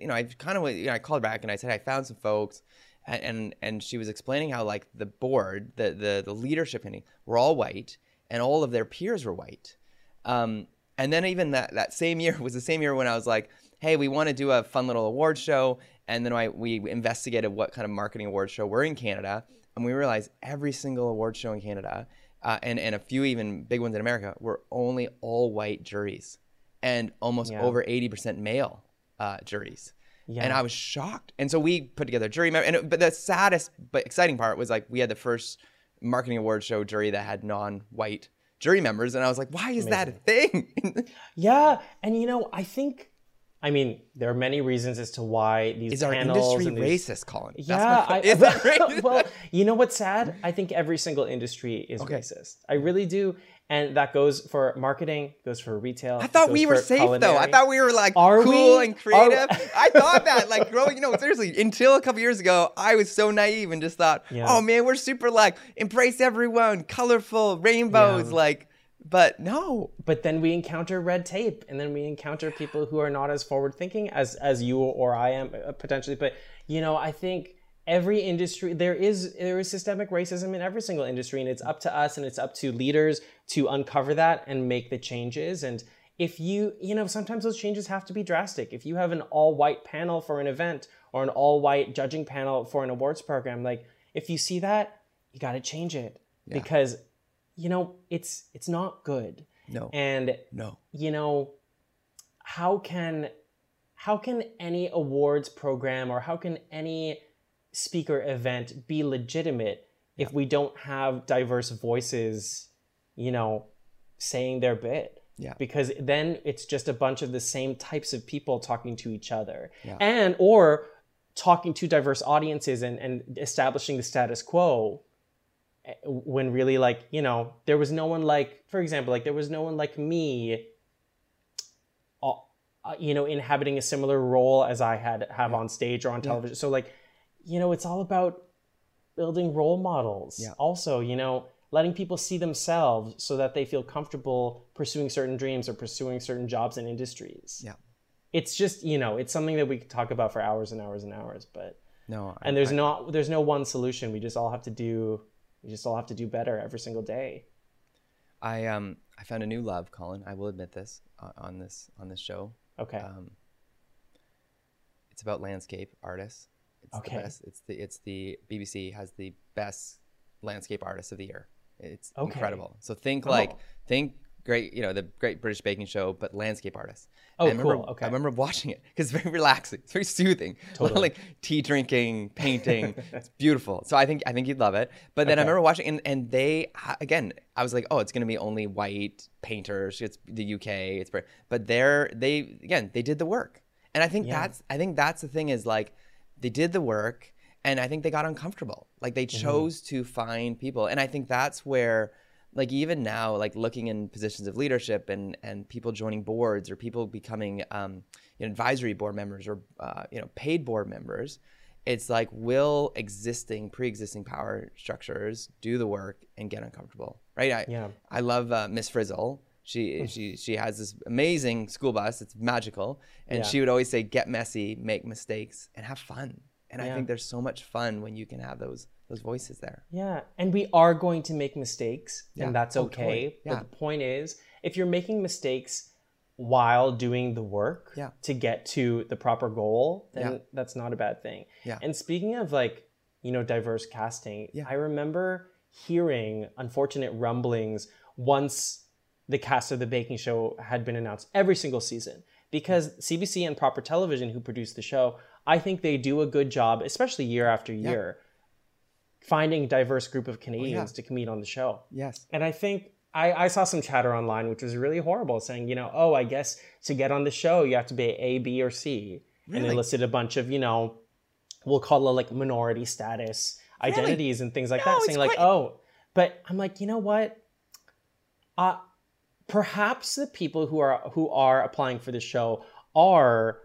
I called back and I said, I found some folks, and she was explaining how like the board, the leadership meeting, were all white, and all of their peers were white. And then even that same year was the same year when I was like, hey, we want to do a fun little award show. And then we investigated what kind of marketing award show we're in Canada, and we realized every single award show in Canada, and a few even big ones in America, were only all white juries. And almost over 80% male juries. Yeah. And I was shocked. And so we put together a jury member. But the saddest but exciting part was like we had the first marketing award show jury that had non-white jury members. And I was like, why is that a thing? Yeah. And I think I mean, there are many reasons as to why these Is our panels industry and these... racist, Colin? That's Yeah, my point. Is that racist? well, you know what's sad? I think every single industry is racist. I really do. And that goes for marketing, goes for retail. I thought goes we were for safe though. I culinary. thought we were like Are cool we? and creative. I thought that like growing, seriously, until a couple years ago, I was so naive and just thought, oh man, we're super like embrace everyone, colorful, rainbows, but no. But then we encounter red tape, and then we encounter people who are not as forward thinking as you or I am potentially. But I think every industry, there is systemic racism in every single industry, and it's up to us and it's up to leaders to uncover that and make the changes. And if sometimes those changes have to be drastic. If you have an all-white panel for an event or an all-white judging panel for an awards program, like if you see that, you got to change it because it's not good. No. And how can any awards program or how can any speaker event be legitimate if we don't have diverse voices, saying their bit? Yeah. Because then it's just a bunch of the same types of people talking to each other or talking to diverse audiences and establishing the status quo when really there was no one for example, there was no one like me, inhabiting a similar role as I have on stage or on television. So it's all about building role models. Yeah. Also, letting people see themselves so that they feel comfortable pursuing certain dreams or pursuing certain jobs and industries. Yeah. It's just, it's something that we could talk about for hours and hours and hours, but no. There's no one solution. We just all have to do better every single day. I found a new love, Colin. I will admit this on this show. Okay. It's about landscape artists. It's the best. It's the BBC has the best landscape artists of the year. It's incredible. So think great, the Great British Baking Show, but landscape artists. Oh, cool. Okay. I remember watching it because it's very relaxing. It's very soothing. Totally. Like tea drinking, painting. It's beautiful. So I think you'd love it. But then I remember watching and they, again, I was like, oh, it's going to be only white painters. It's the UK. But they did the work. And I think that's the thing is they did the work and I think they got uncomfortable. They chose to find people. And I think that's where, even now, looking in positions of leadership and people joining boards or people becoming advisory board members or paid board members, it's will pre-existing power structures do the work and get uncomfortable, right? I love Miss Frizzle. She has this amazing school bus. It's magical, and she would always say, "Get messy, make mistakes, and have fun." And I think there's so much fun when you can have those voices there. Yeah, and we are going to make mistakes, and that's okay. Totally. Yeah. But the point is, if you're making mistakes while doing the work to get to the proper goal, then that's not a bad thing. Yeah. And speaking of diverse casting, I remember hearing unfortunate rumblings once the cast of The Baking Show had been announced every single season, because CBC and Proper Television, who produced the show, I think they do a good job, especially year after year, finding a diverse group of Canadians to compete on the show. Yes. And I think I saw some chatter online, which was really horrible, saying, I guess to get on the show, you have to be A, B, or C. Really? And they listed a bunch of, we'll call it minority status identities and things like that, saying but I'm like, you know what? Perhaps the people who are applying for the show are,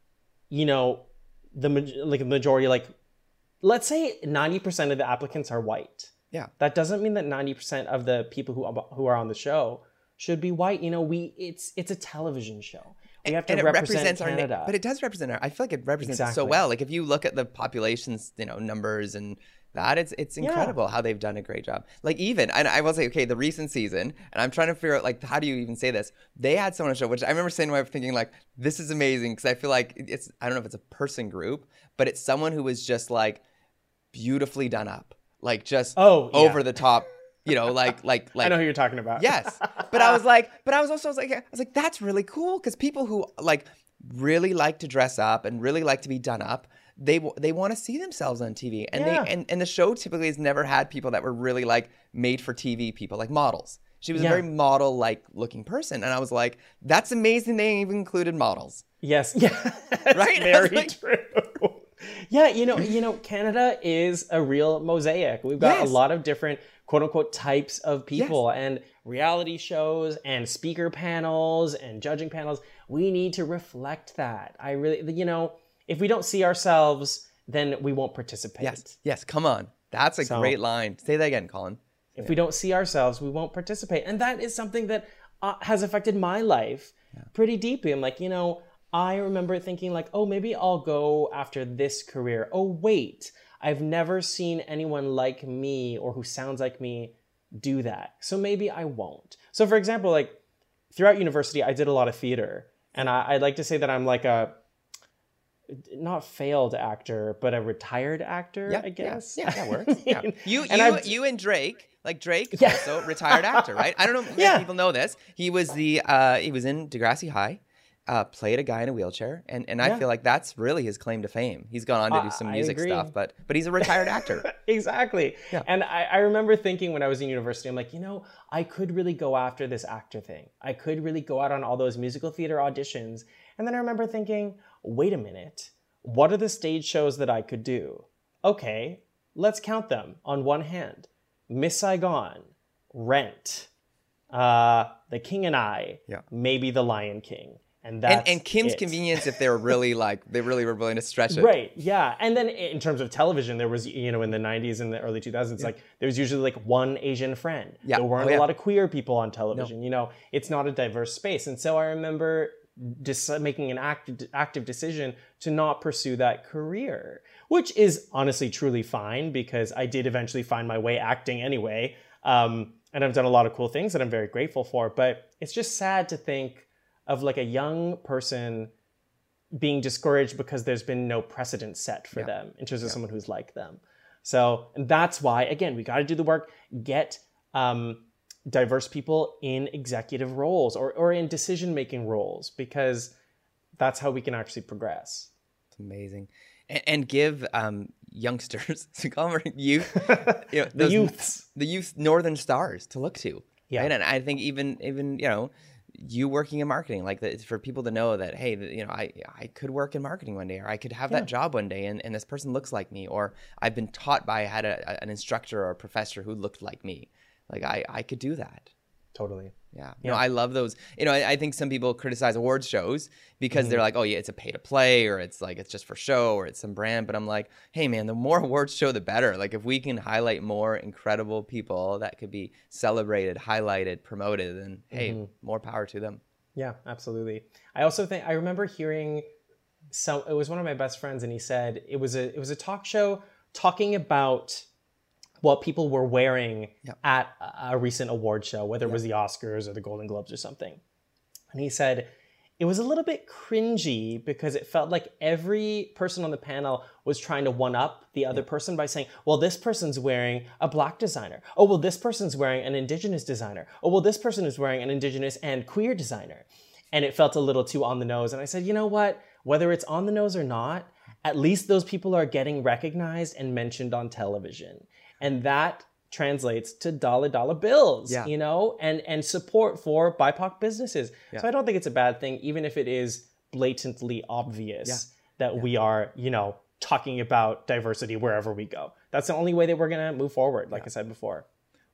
the majority, let's say 90% of the applicants are white. Yeah. That doesn't mean that 90% of the people who are on the show should be white. It's a television show. We have to represent Canada. But it does represent I feel like it represents it so well. If you look at the population's, numbers and that, it's incredible how they've done a great job. And I will say, the recent season, and I'm trying to figure out how do you even say this? They had someone on the show, which I remember saying to my wife, thinking this is amazing, because I feel like I don't know if it's a person group, but it's someone who was just beautifully done up, over the top. I know who you're talking about. Yes. But I was like, that's really cool, because people who really like to dress up and really like to be done up, they want to see themselves on TV, and and the show typically has never had people that were really made for TV people, like models. She was a very model-like looking person. And I was like, that's amazing they even included models. Yes. Yeah. Right? Very true. Yeah, you know, Canada is a real mosaic. We've got a lot of different quote unquote types of people and reality shows and speaker panels and judging panels. We need to reflect that. I really, you know, if we don't see ourselves, then we won't participate. Yes, come on. That's a great line. Say that again, Colin. If we don't see ourselves, we won't participate. And that is something that has affected my life pretty deeply. I'm like, you know, I remember thinking like, oh, maybe I'll go after this career. Oh, wait, I've never seen anyone like me or who sounds like me do that. So maybe I won't. So for example, like throughout university, I did a lot of theater. And I'd like to say that I'm like a, not failed actor, but a retired actor, I guess. Yeah, that works. Yeah. You and Drake, like Drake is also a retired actor, right? I don't know if people know this. He was he was in Degrassi High, played a guy in a wheelchair, and I feel like that's really his claim to fame. He's gone on to do some music stuff, but he's a retired actor. Exactly. Yeah. And I remember thinking when I was in university, I'm like, you know, I could really go after this actor thing. I could really go out on all those musical theater auditions. And then I remember thinking, wait a minute, what are the stage shows that I could do? Okay, let's count them on one hand. Miss Saigon, Rent, The King and I, maybe The Lion King. And Kim's Convenience, if they were really they really were willing to stretch it. Right, yeah. And then in terms of television, there was, you know, in the 90s and the early 2000s, like there was usually like one Asian friend. Yeah. There weren't a lot of queer people on television. No. You know, it's not a diverse space. And so I remember making an active decision to not pursue that career, which is honestly truly fine because I did eventually find my way acting anyway. And I've done a lot of cool things that I'm very grateful for. But it's just sad to think of like a young person being discouraged because there's been no precedent set for them in terms of someone who's like them. So, and that's why, again, we got to do the work, get diverse people in executive roles or in decision-making roles, because that's how we can actually progress. It's amazing. And give youngsters, so call them youth, you know, the youth Northern Stars to look to. Yeah. Right? And I think even, you know, you working in marketing, like it's for people to know that, hey, you know, I could work in marketing one day, or I could have that job one day, and this person looks like me, or I've been taught by, I had an instructor or a professor who looked like me. Like I could do that. Totally. Yeah. You know, I love those. You know, I think some people criticize awards shows because they're like, oh yeah, it's a pay to play, or it's like, it's just for show, or it's some brand. But I'm like, hey man, the more awards show, the better. Like if we can highlight more incredible people that could be celebrated, highlighted, promoted, then hey, more power to them. Yeah, absolutely. I also think, I remember hearing it was one of my best friends, and he said it was a talk show talking about what people were wearing at a recent award show, whether it was the Oscars or the Golden Globes or something. And he said it was a little bit cringy because it felt like every person on the panel was trying to one-up the other person by saying, well, this person's wearing a Black designer. Oh, well, this person's wearing an Indigenous designer. Oh, well, this person is wearing an Indigenous and queer designer. And it felt a little too on the nose. And I said, you know what? Whether it's on the nose or not, at least those people are getting recognized and mentioned on television. And that translates to dollar bills, you know, and support for BIPOC businesses. Yeah. So I don't think it's a bad thing, even if it is blatantly obvious that we are, you know, talking about diversity wherever we go. That's the only way that we're going to move forward, like I said before.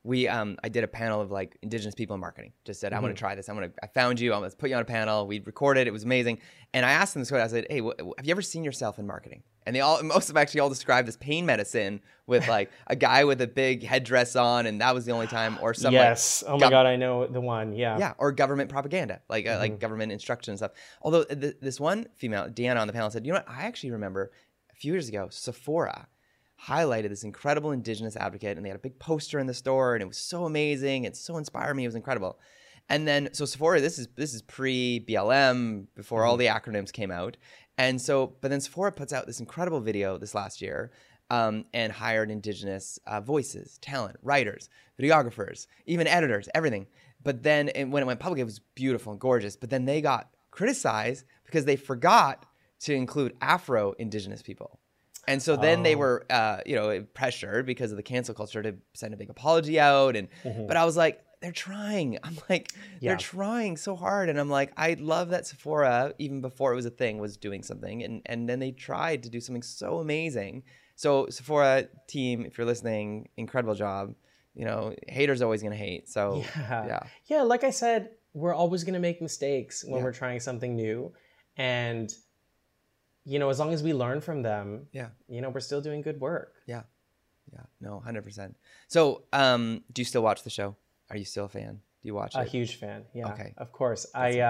I did a panel of like Indigenous people in marketing. Just said, I'm going to try this. I found you. I'm going to put you on a panel. We recorded. It was amazing. And I asked them this question. I said, hey, have you ever seen yourself in marketing? And most of them actually all described as pain medicine with like a guy with a big headdress on. And that was the only time, or some yes. Oh my God, I know the one. Yeah. Yeah. Or government propaganda, like government instruction and stuff. Although this one female, Deanna on the panel, said, you know what? I actually remember a few years ago, Sephora highlighted this incredible Indigenous advocate, and they had a big poster in the store, and it was so amazing. It so inspired me. It was incredible. And then, so Sephora, this is pre-BLM, before all the acronyms came out. And so, but then Sephora puts out this incredible video this last year, and hired Indigenous voices, talent, writers, videographers, even editors, everything. But then when it went public, it was beautiful and gorgeous. But then they got criticized because they forgot to include Afro-Indigenous people. And so then they were, pressured because of the cancel culture to send a big apology out. And but I was like, they're trying. I'm like, Yeah. they're trying so hard. And I'm like, I love that Sephora, even before it was a thing, was doing something. And then they tried to do something so amazing. So Sephora team, if you're listening, incredible job. You know, haters always going to hate. So Yeah, like I said, we're always going to make mistakes when Yeah. we're trying something new. And, you know, as long as we learn from them, you know, we're still doing good work. Yeah. No, 100%. So, do you still watch the show? Are you still a fan? Do you watch A it? huge fan. Yeah, Okay. of course.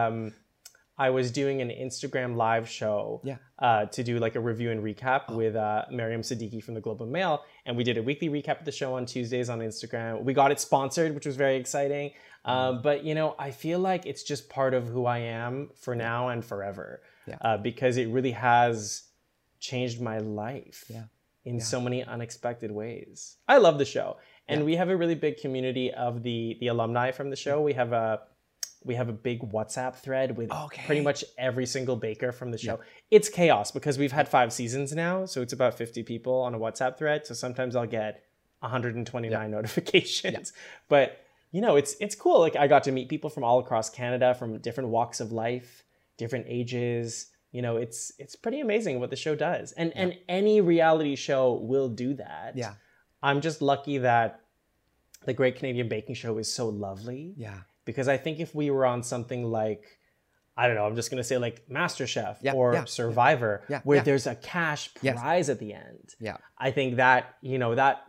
I was doing an Instagram live show to do like a review and recap with Mariam Siddiqui from the Globe and Mail. And we did a weekly recap of the show on Tuesdays on Instagram. We got it sponsored, which was very exciting. But, you know, I feel like it's just part of who I am for now and forever because it really has changed my life in so many unexpected ways. I love the show. And we have a really big community of the alumni from the show. We have a big WhatsApp thread with pretty much every single baker from the show. It's chaos because we've had 5 seasons now. So it's about 50 people on a WhatsApp thread. So sometimes I'll get 129 notifications. But, you know, it's cool. Like I got to meet people from all across Canada from different walks of life, different ages. You know, it's pretty amazing what the show does. And any reality show will do that. Yeah. I'm just lucky that the Great Canadian Baking Show is so lovely. Yeah. Because I think if we were on something like, I don't know, I'm just going to say like MasterChef or Survivor, where there's a cash prize at the end. Yeah. I think that, you know, that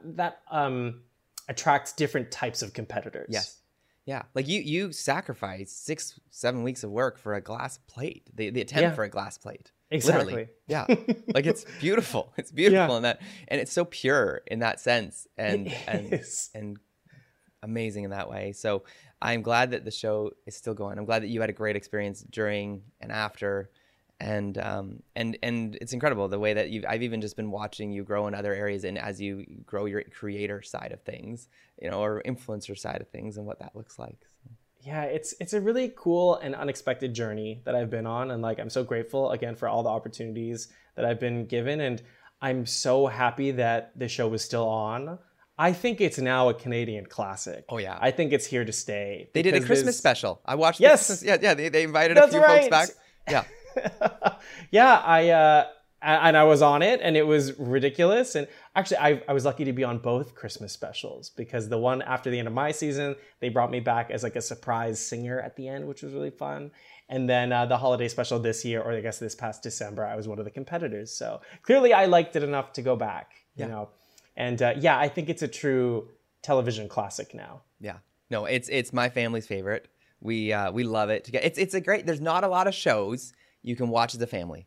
attracts different types of competitors. Yes. Yeah. Like you sacrifice 6-7 weeks of work for a glass plate, the attempt for a glass plate. Exactly. Literally. Yeah. Like it's beautiful. It's beautiful in that, and it's so pure in that sense and amazing in that way. So I'm glad that the show is still going. I'm glad that you had a great experience during and after, and it's incredible the way that I've even just been watching you grow in other areas, and as you grow your creator side of things, you know, or influencer side of things, and what that looks like. So. Yeah, it's a really cool and unexpected journey that I've been on, and like I'm so grateful again for all the opportunities that I've been given, and I'm so happy that the show is still on. I think it's now a Canadian classic. Oh yeah, I think it's here to stay. They did a Christmas special. I watched. Yes, they invited a few folks back. Yeah, yeah. I was on it, and it was ridiculous. And actually, I was lucky to be on both Christmas specials because the one after the end of my season, they brought me back as like a surprise singer at the end, which was really fun. And then the holiday special this year, or I guess this past December, I was one of the competitors. So clearly, I liked it enough to go back. You know. And I think it's a true television classic now. Yeah. No, it's my family's favorite. We love it. It's a great. There's not a lot of shows you can watch as a family,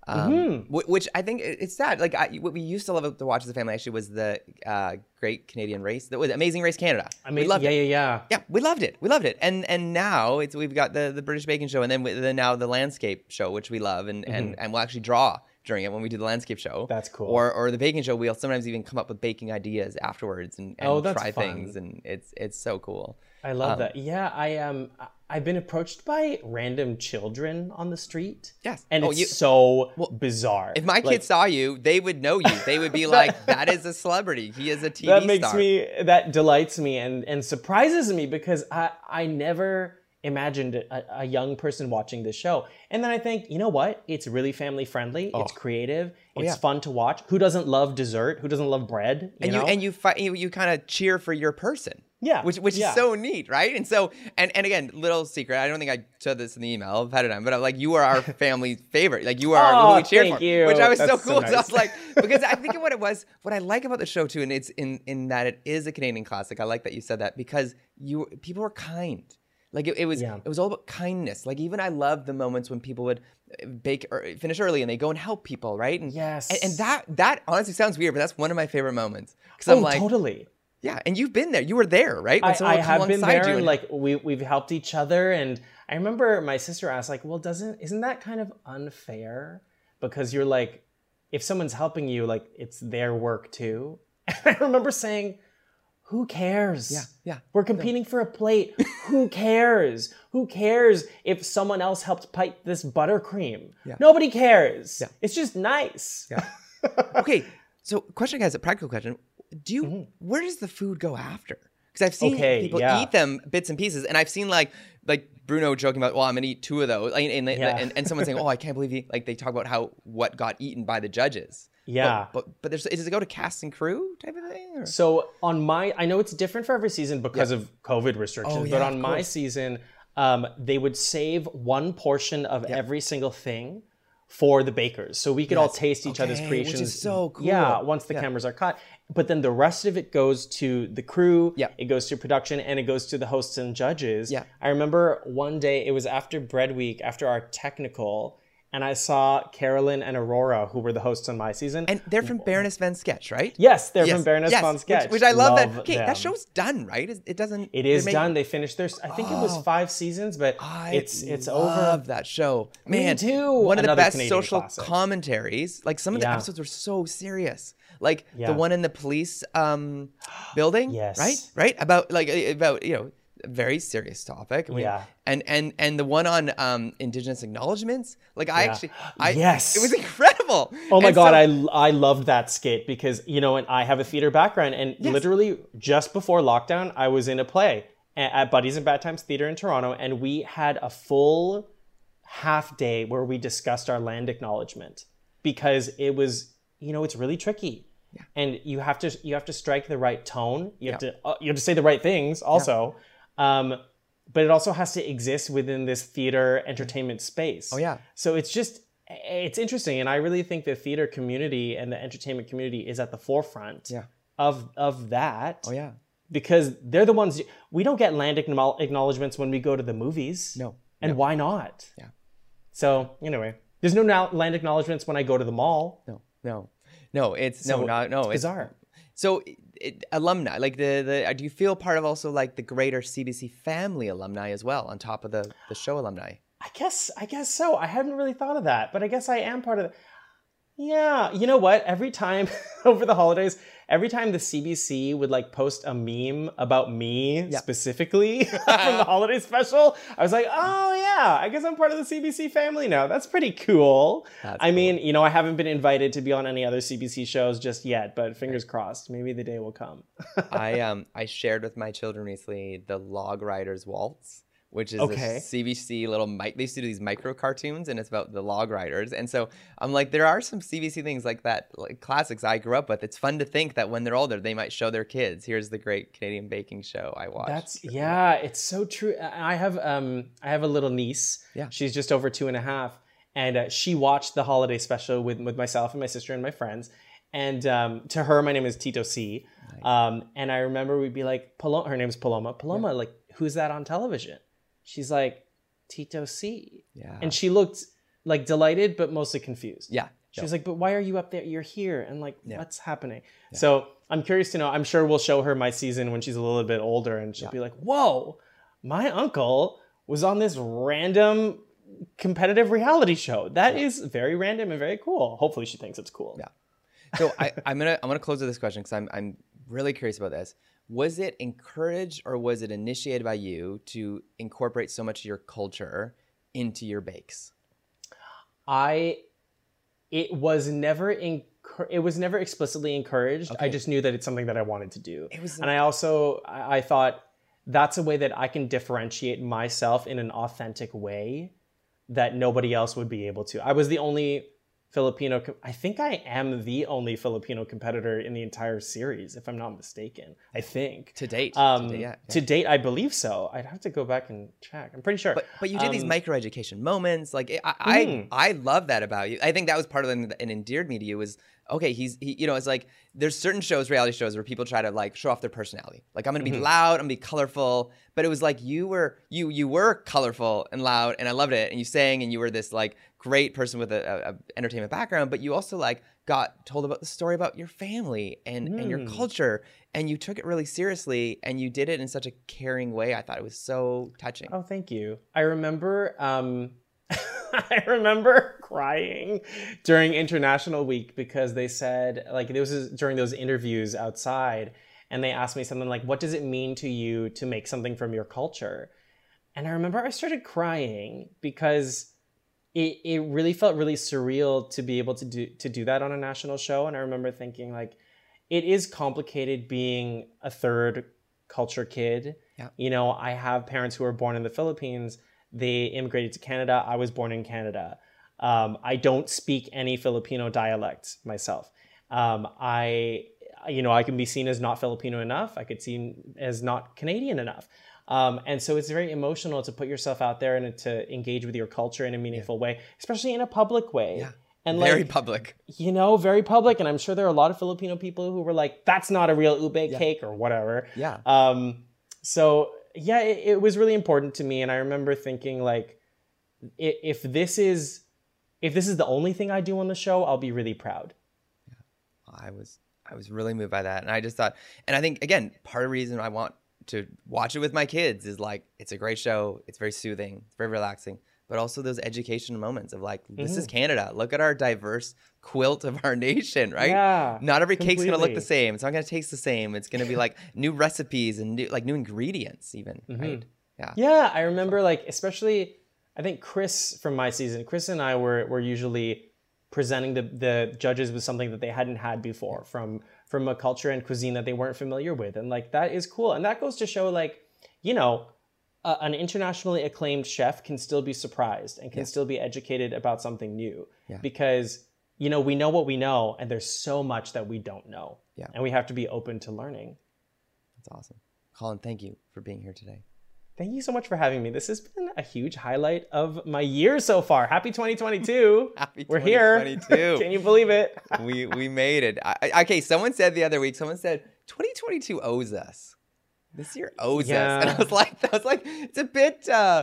which I think it's sad. Like what we used to love to watch as a family actually was the Great Canadian Race. That was Amazing Race Canada. We loved it. Yeah, we loved it. And now we've got the British Baking Show, and then now the Landscape Show, which we love, and we'll actually draw during it when we do the Landscape Show. That's cool. Or the Baking Show, we'll sometimes even come up with baking ideas afterwards and try fun. things, and it's so cool. I love that. Yeah, I've been approached by random children on the street. Yes. And it's so bizarre. If my kids saw you, they would know you. They would be like, that is a celebrity. He is a TV star. That delights me and surprises me because I never imagined a young person watching this show. And then I think, you know what? It's really family friendly. It's creative. It's fun to watch. Who doesn't love dessert? Who doesn't love bread? You kind of cheer for your person. Yeah. Which is so neat, right? And so, and again, little secret, I don't think I said this in the email ahead of time, but I'm like, you are our family's favorite. Like you are who we cheer for. You. Which I was That's so cool. nice. So I was like, because I think what I like about the show too, and it's in that it is a Canadian classic. I like that you said that because people were kind. Like it was all about kindness. Like even I love the moments when people would bake or finish early and they go and help people, right? And that honestly sounds weird, but that's one of my favorite moments. Because I'm like, totally. Yeah, and you've been there. You were there, right? When I have been there, and like we've helped each other. And I remember my sister asked, like, "Well, isn't that kind of unfair? Because you're like, if someone's helping you, like it's their work too." And I remember saying, "Who cares? Yeah. We're competing for a plate. Who cares? Who cares if someone else helped pipe this buttercream? Yeah. Nobody cares. Yeah. It's just nice." Yeah. Okay. So, question, guys, a practical question. Where does the food go after? Because I've seen Okay, people yeah. eat them bits and pieces, and I've seen like Bruno joking about, well, I'm gonna eat 2 of those, and someone saying, oh, I can't believe they talk about what got eaten by the judges. Yeah. But does it go to cast and crew type of thing? Or? So I know it's different for every season because of COVID restrictions, but on my season, they would save one portion of every single thing for the bakers. So we could all taste each other's creations. Which is so cool. Yeah, once the cameras are cut. But then the rest of it goes to the crew, it goes to production, and it goes to the hosts and judges. Yeah. I remember one day, it was after Bread Week, after our technical, and I saw Carolyn and Aurora, who were the hosts on my season. And they're from Baroness Van Sketch, right? Yes, they're from Baroness Von Sketch. Which I love that. Love Okay, them. that show's done, right? It doesn't... It is done. They finished their... I think it was 5 seasons, but it's over. I love that show. Man, Me too. One of the Another best Canadian social classic. commentaries. Like, some of the episodes were so serious. Like, Yeah. the one in the police building, Yes. Right? About, a very serious topic. And the one on Indigenous acknowledgements. Like, Yes. It was incredible. Oh my And God, so- I loved that skit because, and I have a theater background, and literally just before lockdown, I was in a play at Buddies and Bad Times Theater in Toronto, and we had a full half day where we discussed our land acknowledgement because it was, it's really tricky. Yeah. And you have to strike the right tone. You have to say the right things also. But it also has to exist within this theater entertainment space. Oh, yeah. So it's interesting. And I really think the theater community and the entertainment community is at the forefront of that. Oh, yeah. Because they're the ones, we don't get land acknowledgements when we go to the movies. No. And why not? Yeah. So anyway, there's no land acknowledgements when I go to the mall. No, it's It's bizarre. So alumni, like do you feel part of also like the greater CBC family alumni as well, on top of the show alumni? I guess so. I hadn't really thought of that, but I guess I am part of the... Yeah, you know what? Every time over the holidays, every time the CBC would post a meme about me specifically from the holiday special, I was like, oh yeah, I guess I'm part of the CBC family now. That's pretty cool. I mean, I haven't been invited to be on any other CBC shows just yet, but fingers crossed, maybe the day will come. I shared with my children recently the Log Riders Waltz, which is a CBC little they used to do these micro cartoons, and it's about the log riders. And so I'm like, there are some CBC things like that, like classics I grew up with. It's fun to think that when they're older, they might show their kids, here's the great Canadian baking show I watched. It's so true. I have a little niece. Yeah. She's just over 2.5, and she watched the holiday special with myself and my sister and my friends. And to her, my name is Tito C. Nice. And I remember we'd be like, her name's Paloma. Paloma, like, who's that on television? She's like, Tito C. Yeah. And she looked like delighted, but mostly confused. Yeah. She was like, but why are you up there? You're here. And like, what's happening? Yeah. So I'm curious to know. I'm sure we'll show her my season when she's a little bit older, and she'll be like, whoa, my uncle was on this random competitive reality show. That is very random and very cool. Hopefully she thinks it's cool. Yeah. So I'm gonna close with this question because I'm really curious about this. Was it encouraged or was it initiated by you to incorporate so much of your culture into your bakes? It was never explicitly encouraged. Okay. I just knew that it's something that I wanted to do. And I thought that's a way that I can differentiate myself in an authentic way that nobody else would be able to. I was the only Filipino, I think I am the only Filipino competitor in the entire series, if I'm not mistaken. I think. To date. To date, I believe so. I'd have to go back and check. I'm pretty sure. But you did these microeducation moments. Like, I love that about you. I think that was part of it and endeared me to you was, okay, he it's like, there's certain shows, reality shows, where people try to like show off their personality. Like, I'm going to be loud, I'm going to be colorful. But it was like, you were colorful and loud, and I loved it. And you sang, and you were this like great person with a entertainment background, but you also like got told about the story about your family and your culture, and you took it really seriously, and you did it in such a caring way. I thought it was so touching. Oh, thank you. I remember I remember crying during International Week because they said, like, this was during those interviews outside, and they asked me something like, what does it mean to you to make something from your culture? And I remember I started crying because it really felt really surreal to be able to do that on a national show. And I remember thinking, like, it is complicated being a third culture kid. Yeah. You know, I have parents who were born in the Philippines. They immigrated to Canada. I was born in Canada. I don't speak any Filipino dialects myself. I can be seen as not Filipino enough. I could seen as not Canadian enough. And so it's very emotional to put yourself out there and to engage with your culture in a meaningful way, especially in a public way. Yeah. And Very public. You know, very public. And I'm sure there are a lot of Filipino people who were like, that's not a real ube cake or whatever. Yeah. It was really important to me. And I remember thinking, like, if this is the only thing I do on the show, I'll be really proud. I was really moved by that. And I just thought, and I think, again, part of the reason I want to watch it with my kids is like, it's a great show. It's very soothing. It's very relaxing. But also those educational moments of like, this is Canada. Look at our diverse quilt of our nation, right? Yeah, not every cake's going to look completely. the same. It's not going to taste the same. It's going to be like new recipes and new ingredients even, right? Yeah. Yeah, I remember, like, especially, I think Chris from my season, Chris and I were usually presenting the judges with something that they hadn't had before from a culture and cuisine that they weren't familiar with. And like, that is cool. And that goes to show, like, you know, an internationally acclaimed chef can still be surprised and can still be educated about something new because, you know, we know what we know and there's so much that we don't know. Yeah. And we have to be open to learning. That's awesome. Colin, thank you for being here today. Thank you so much for having me. This has been a huge highlight of my year so far. Happy 2022. Happy We're here. 2022. Can you believe it? we made it. Okay, someone said the other week, 2022 owes us. This year owes us. And I was like, it's a bit,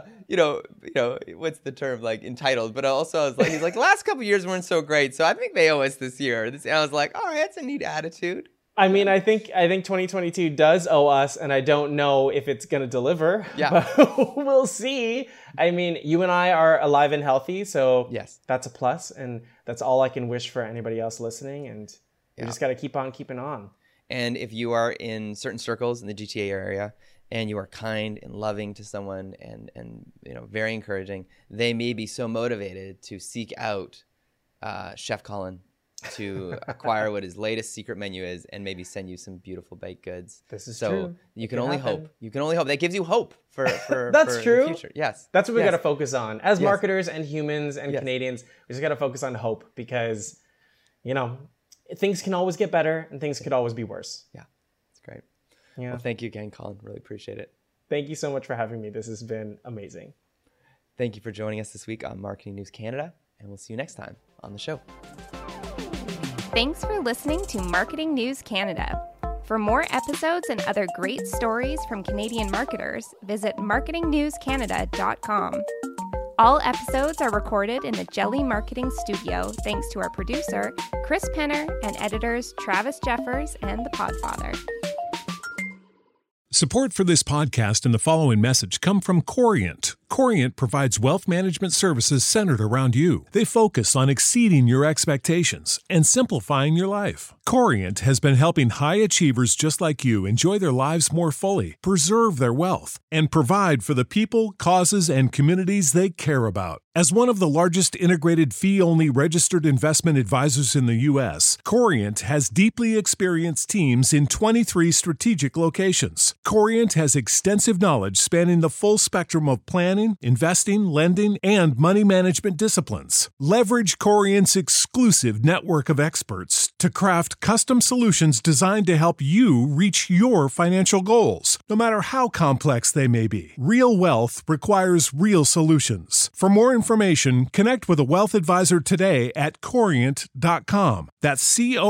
what's the term, like, entitled. But also I was like, he's like, the last couple of years weren't so great. So I think they owe us this year. And I was like, all right, that's a neat attitude. I mean, I think 2022 does owe us, and I don't know if it's going to deliver. Yeah. But we'll see. I mean, you and I are alive and healthy, so yes, that's a plus, and that's all I can wish for anybody else listening, and we just got to keep on keeping on. And if you are in certain circles in the GTA area and you are kind and loving to someone and very encouraging, they may be so motivated to seek out Chef Colin to acquire what his latest secret menu is and maybe send you some beautiful baked goods. This is so true. You can only hope. You can only hope. That gives you hope for That's for true. the future. Yes. That's what we got to focus on. As marketers and humans and Yes. Canadians, we just got to focus on hope because, you know, things can always get better and things could always be worse. Yeah. It's great. Yeah. Well, thank you again, Colin. Really appreciate it. Thank you so much for having me. This has been amazing. Thank you for joining us this week on Marketing News Canada, and we'll see you next time on the show. Thanks for listening to Marketing News Canada. For more episodes and other great stories from Canadian marketers, visit marketingnewscanada.com. All episodes are recorded in the Jelly Marketing Studio thanks to our producer, Chris Penner, and editors Travis Jeffers and The Podfather. Support for this podcast and the following message come from Corient. Corient provides wealth management services centered around you. They focus on exceeding your expectations and simplifying your life. Corient has been helping high achievers just like you enjoy their lives more fully, preserve their wealth, and provide for the people, causes, and communities they care about. As one of the largest integrated fee-only registered investment advisors in the U.S., Corient has deeply experienced teams in 23 strategic locations. Corient has extensive knowledge spanning the full spectrum of planning, investing, lending, and money management disciplines. Leverage Corient's exclusive network of experts to craft custom solutions designed to help you reach your financial goals, no matter how complex they may be. Real wealth requires real solutions. For more information, connect with a wealth advisor today at Corient.com. That's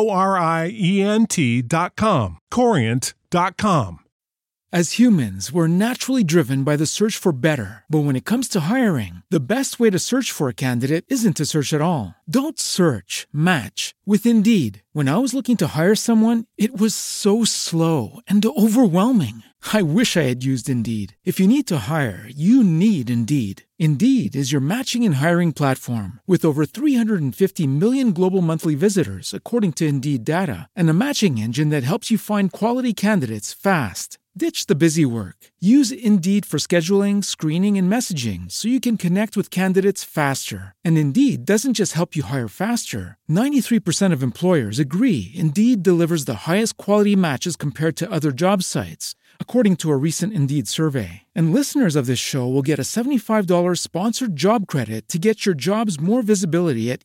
Corient.com. Corient.com. As humans, we're naturally driven by the search for better. But when it comes to hiring, the best way to search for a candidate isn't to search at all. Don't search, match with Indeed. When I was looking to hire someone, it was so slow and overwhelming. I wish I had used Indeed. If you need to hire, you need Indeed. Indeed is your matching and hiring platform with over 350 million global monthly visitors, according to Indeed data, and a matching engine that helps you find quality candidates fast. Ditch the busy work. Use Indeed for scheduling, screening, and messaging so you can connect with candidates faster. And Indeed doesn't just help you hire faster. 93% of employers agree Indeed delivers the highest quality matches compared to other job sites, according to a recent Indeed survey. And listeners of this show will get a $75 sponsored job credit to get your jobs more visibility at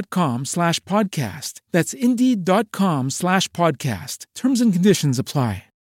Indeed.com/podcast. That's Indeed.com/podcast. Terms and conditions apply.